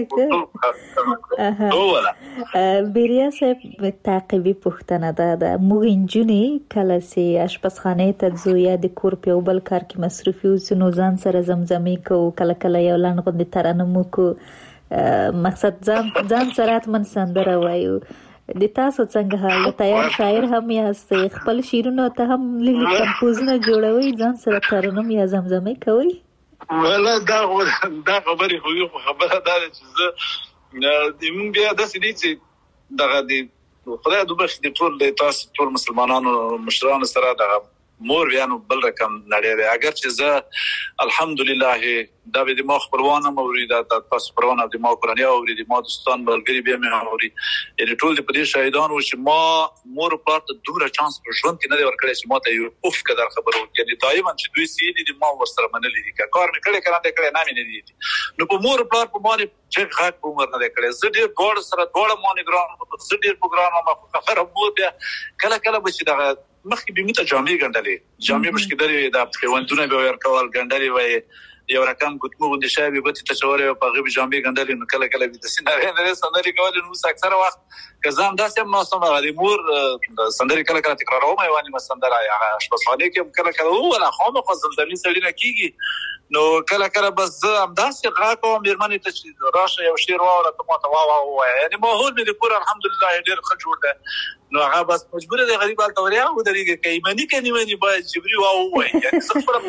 دی ولا بیریا صاحب تعقیبی پښتنه ده موږ انجونی کله سي اشپزخانه ته زو یا د کور په بل کار کې مصروف یو نو ځان سره زمزمي کو کله کله یو لاند غوندي ترانه کو مقصد ځان سره من سندره وایو د تاسو څنګه حال تیار شاعر هم یاست خپل شعرونه ته هم لیکل کمپوزونه جوړوي ځان سره ترانه یا زمزمي کوي ولا دا خبرې خو یو خبره ده چې زه د مونږ بیا د سړي چې دغه د خدای د بخښ د تاسو ټول مسلمانانو مشرانو سره دغه مور بیانو بل رقم نړۍ دی اگر چې زه الحمدلله دا به د ما خبرونه مورید تاسو پرونه د ما قرآنی او د ما دوستان بلګری به مې اوري یعنی ټول د پدې شهیدان و چې ما مور پات دومره چانس په ژوند کې نه دی ورکړی چې ما ته یو اوف کدر خبرو یعنی دایما چې دوی سیدي د ما ور سره منلې دي کار مې کړی نه مې نه دي نو په مور پات په باندې چې حق په عمر نه کړی زه ډېر ګور سره ډوړ مونږ زه ډېر پروګرام ما خبره مو بیا کله کله به چې دغه مخکې به مت جامع ګندلې جامع مشکل لري د پیوندونه به ورکول ګندلې وای یو رقم ګوتمو غوندې شابه به ته چورې په غوي جامې ګندلې نو کله کله د سیناري نه سندري کول نو اکثره وخت کزام داسې نو سم غوړي مور سندري کله کله تکراروم یواني مسندره هغه شپږخانه کې کله کله ولا خامه خو زمزمي سړی نه کیږي نو کله کله بس هم داسې غاکو مېرمنې ته راشه یو شعر واوره ته ما ته واو یعنی ماحول مې د کور الحمدلله ډېر ښه جوړ دی نو هغه بس مجبور دی غریب حالت وریا و درېږي کایمنی کني باید جبري واو وای یعنی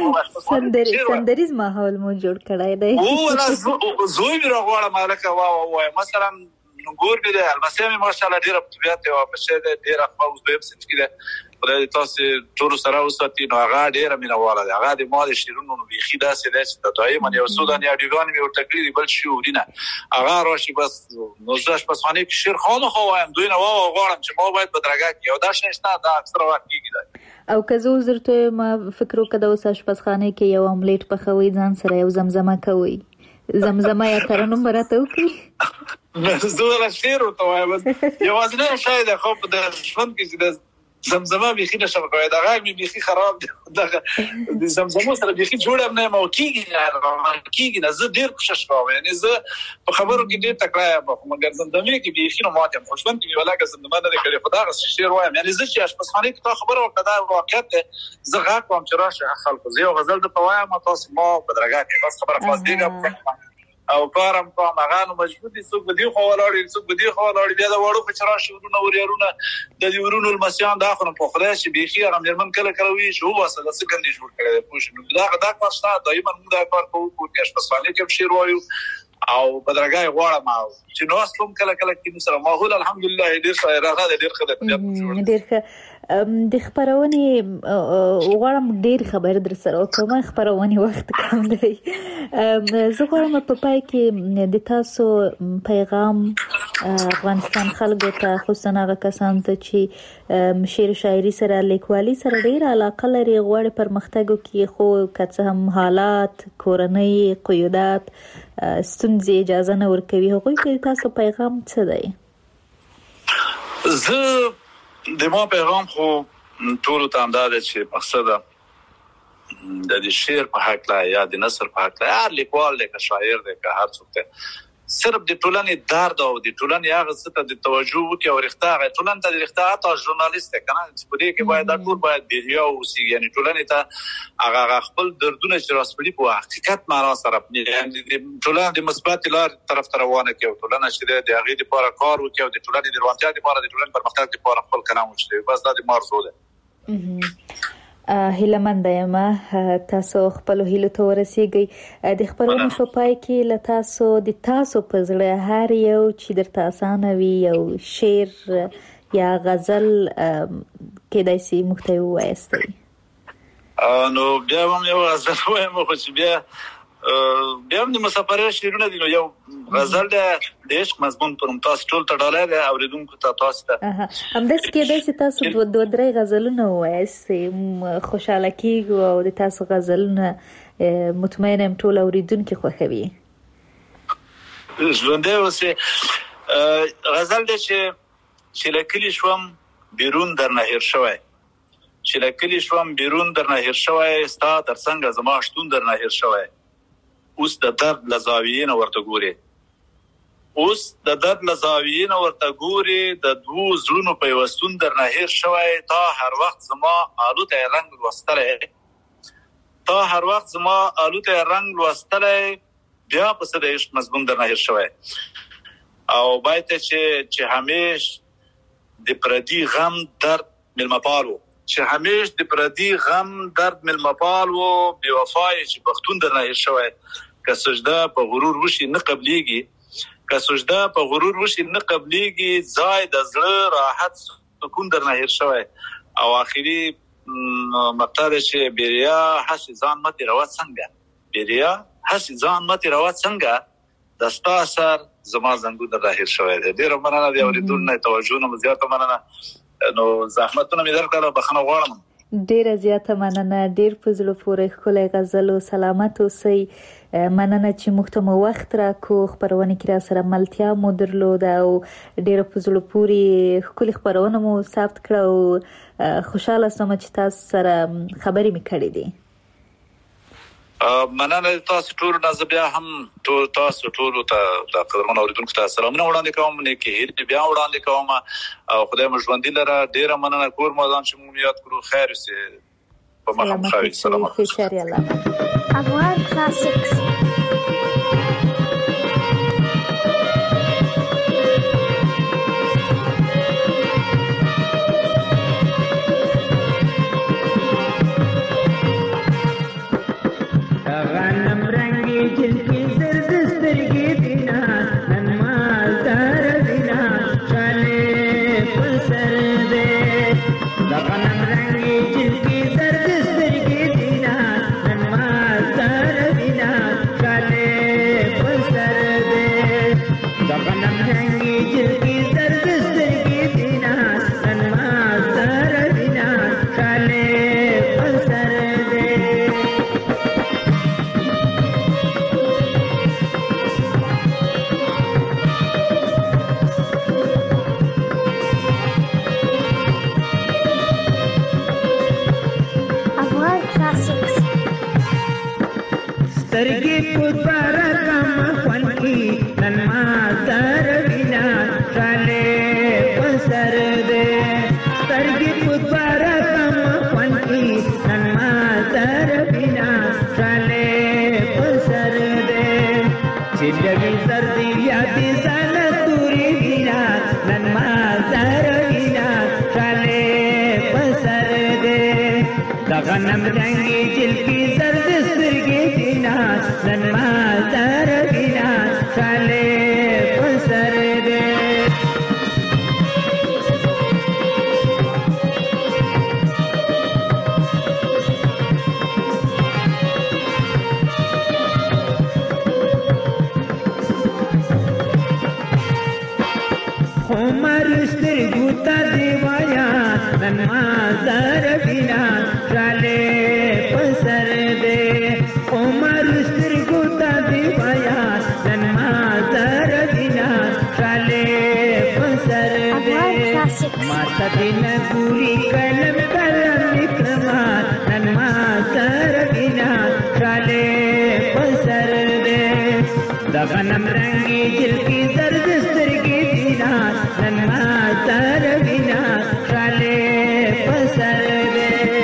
څه سندریز ماحول مو جوړ کړای دی او ولا زوی مې راغواړم مالکه واو وای مثلا ګور دې المسامي ماشاءالله ډېر په طبيعت او په شه ډېر خپل دویم سنت کې خدای تاسو ټول سره وساتي نو هغه ډېر مینواله دی هغه د مال شیرونو نو بيخي داسې دی چې دایمه یو سودان یا دیوان مې ورته کړی بل شي ورینه هغه راشي بس نو ځاش پس خانه کې شیر خانه خو وایم دوی نه واو غواړم چې ما باید بدرګه کې او دا شنه دا اکثر وخت کېږي او که زه زرته ما فکر وکړم اوس آشپزخانه کې یو املیټ پخوي ځان سره یو زمزمه کوي زمزمه یا ترنم براته وکړي زه شعر ورته وایم یوازې شاید خو د ژوند کې د زمزمه بيخي نشم کوي دا غږ مې بيخي خراب دی دا د زمزمو سره بيخي جوړم نه مو کیږي نه زه ډیر کوشش کوم یعنی زه په خبرو کې ډیر تکرار کوم مګر زمزمه کې بيخي نو ماته خوشبن کې ولا که زمزمه نه کړي خدا غس شعر وایم یعنی زه چې آشپزخانه کې تا خبره وکړه دا واقعیت زه غږ کوم چې راشه خلکو زه غزل د پوایم تاسو ما بدرګه کې بس خبره خلاص دیګه او کارم کوم هغه نو مجبور دي څوک بدی خو ولاړ څوک بدی خو ولاړ بیا دا وړو په چرشه ورونه وريرونه د دې ورونو المسيان دا خو په خدای چې بيخي هغه مرمن کله کله وی شو واسه د سګندې جوړ کړي پوښ نو دا پښتا دایمه موږ دا کار کوو چې پسوالې کې شیر وایو او بدرګای غواړم چې نو اصلم کله کله کې سره ماحول الحمدلله ډیر راغله ډیر خدای ډیر د خبرونه غواړم ډیر خبر در سره کوم خبرونه وخت کم دی زه غواړم په پای کې د تاسو پیغام افغانستان خلکو ته خصوصا هغه کسان ته چې شعر شاعري سره لیکوالي سره ډیر علاقه لري غواړي پرمختګ کې خو کڅ هم حالات کورنۍ قیودات ستونزې اجازه نه ورکوي هغوی ته تاسو پیغام څه دی زه د ما پیغام خو ټول ته انداز چې مقصد د دې شعر په حق لا یا د نثر په حق لا هر لیکوال دی که شاعر دی که هر څوک دی صرف د ټولنې درد او د ټولنې هغه څه ته د توجه وکړي او رښتیا ټولنې ته د رښتیا ته ژورنالیست کنه چې په دې کې باید دا ټول باید بیریا او سی یعنی ټولنې ته هغه خپل دردونه چې راسپړي په حقیقت معنا سره یعنی د ټولنې د مثبت لار طرف ته روانه کوي ټولنه چې د هغه لپاره کار وکړي او د ټولنې د روانتیا لپاره د ټولنې پرمختګ لپاره خپل کلام وشي بس دا د مارزو ده هیلمند یم تاسو خپل هیلو ته ورسیږئ د خبرونو په پای کې ل تاسو په زړه هر یو چې درته اسانه وي یو شعر یا غزل کې داسې محتوی وایستئ نو بیا هم یو غزل وایم خو چې بیا هم د مسافرۍ شعرونه دي نو یو غزل د عشق مضمون پر تاسو ټول ته ډالای دی اوریدونکو ته تاسو ته همداسې کېدای چې تاسو دوه درې غزلونه وایستئ خوشاله کیږو او د تاسو غزلونه مطمئنه يم ټول اوریدونکو خوښوي ژوندې اوسه غزل د چې لکلی شوم بیرون در نهیر شوی چې لکلی شوم بیرون در نهیر شوی ستا در څنګه زما شتون در نهیر شوی اوس د درد لزاویین ورته ګوري اوس د درد لزاویین ورته ګوري د دوه زړونو په وسون در نهیر شوی تا هر وخت زما آلوته رنگ وستلې تا هر وخت زما آلوته رنگ وستلې بیا په څه د عشق مضمون در نهیر شوی او باید چې همیش د پردي غم درد ملمپالو چې همیش د پردي غم درد ملمپالو بے وفای چې پختون در نهیر شوی که سجده په غرور وشي نه قبليږي که سجده په غرور وشي نه قبليږي ځای د زړه راحت سکون در نهیر شوی او اخیری مقطع چې بیریا حس ځان مت روات څنګه بیریا حس ځان مت روات څنګه دستا اثر زما زنګو در نهیر شوی دی ډیر مننه دی اوریدونکو توجه نه زیاته مننه نو زحمتونه مې درکړه بخنه غواړم ډیره زیاته مننه ډیر په زړه پورې ښکلی غزل او سلامت اوسئ مننه چې موږ ته مو وخت راکو خبرونه کې را سره ملتیا مو درلوده او ډیره په زړه پورې ښکلي خبرونه مو ثبت کړه او خوشاله سم چې تاسو سره خبرې مې کړې دي مننه تاسو ټول نازبیا هم تاسو ټول ته د قدرمن اوریدونکو ته سلامونه وړاندې کوم نه کې بیا وړاندې کوم او خدای مو ژوند لره ډیره مننه کور مودان چې مو یاد کړو خیر سي په مخه خیر سلامات خوشحالي الله افغان کلاسیکس غنم رنگی جل کی زرد سترگی دینا نن مازار بینا چالے پسر دے عمر سترگو تا دیوایا نن مازار بینا چالے پسر دے عمر سترگو تا دیوایا نن مازار بینا چالے پسر دے ماتا دین گوری کلم کلم نکرما نن مازار بینا چالے پسر دے دغنم رنگی جل کی زرد سترگی دینا نن مازار بینا چالے پسر دے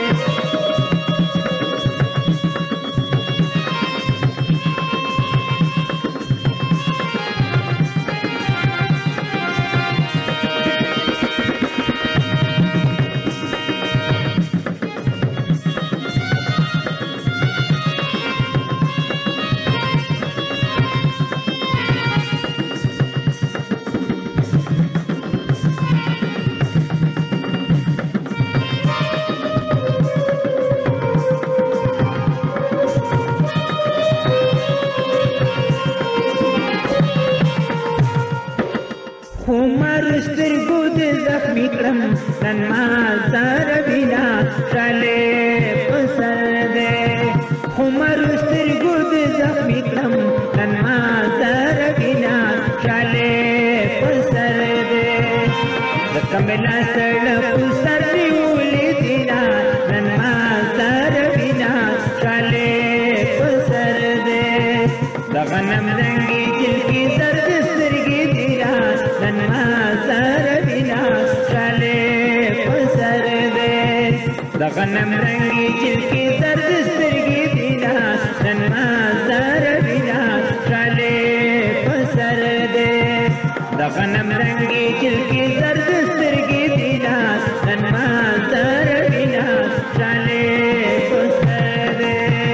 عمر سترگو دے زخمی کرم نن مازار بینا چالے پسر دے عمر سترگو دے زخمی کرم نن مازار بینا چالے پسر دے زکملا سڑ پسر دیولی دینا نن مازار بینا چالے پسر دے دغنم رنگی جل کی زرد سترگی دینا نن مازار بینا چالے پسر دے دغنم رنگی جل کی زرد سترگی دینا نن مازار بینا چالے پسر دے دغنم رنگی جل کی زرد سترگی دینا نن مازار بینا چالے پسر دے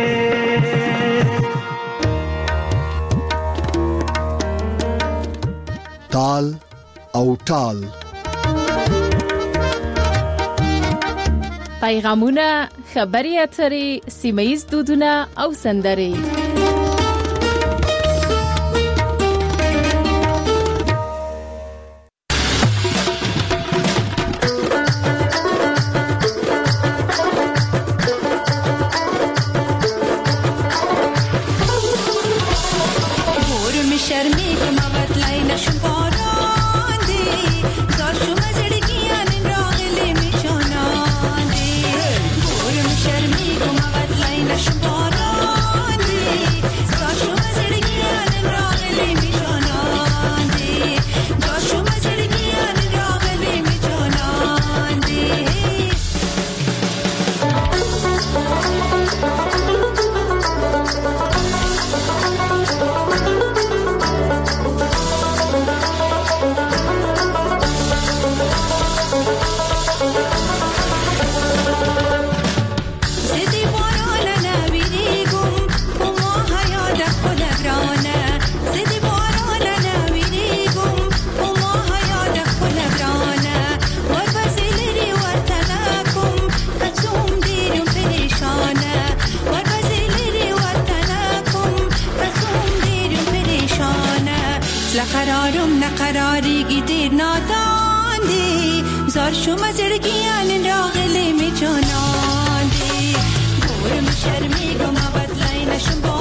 تال او ټال پیغامونه خبري اترې سیمه‌ییز دودونه او سندرې شرمی کو مغد لاین شماران لقرارم نقراریگی دیر ناداندی زار شما زرگیان راغلی می جاناندی گورم شرمی گم بدلای نشم با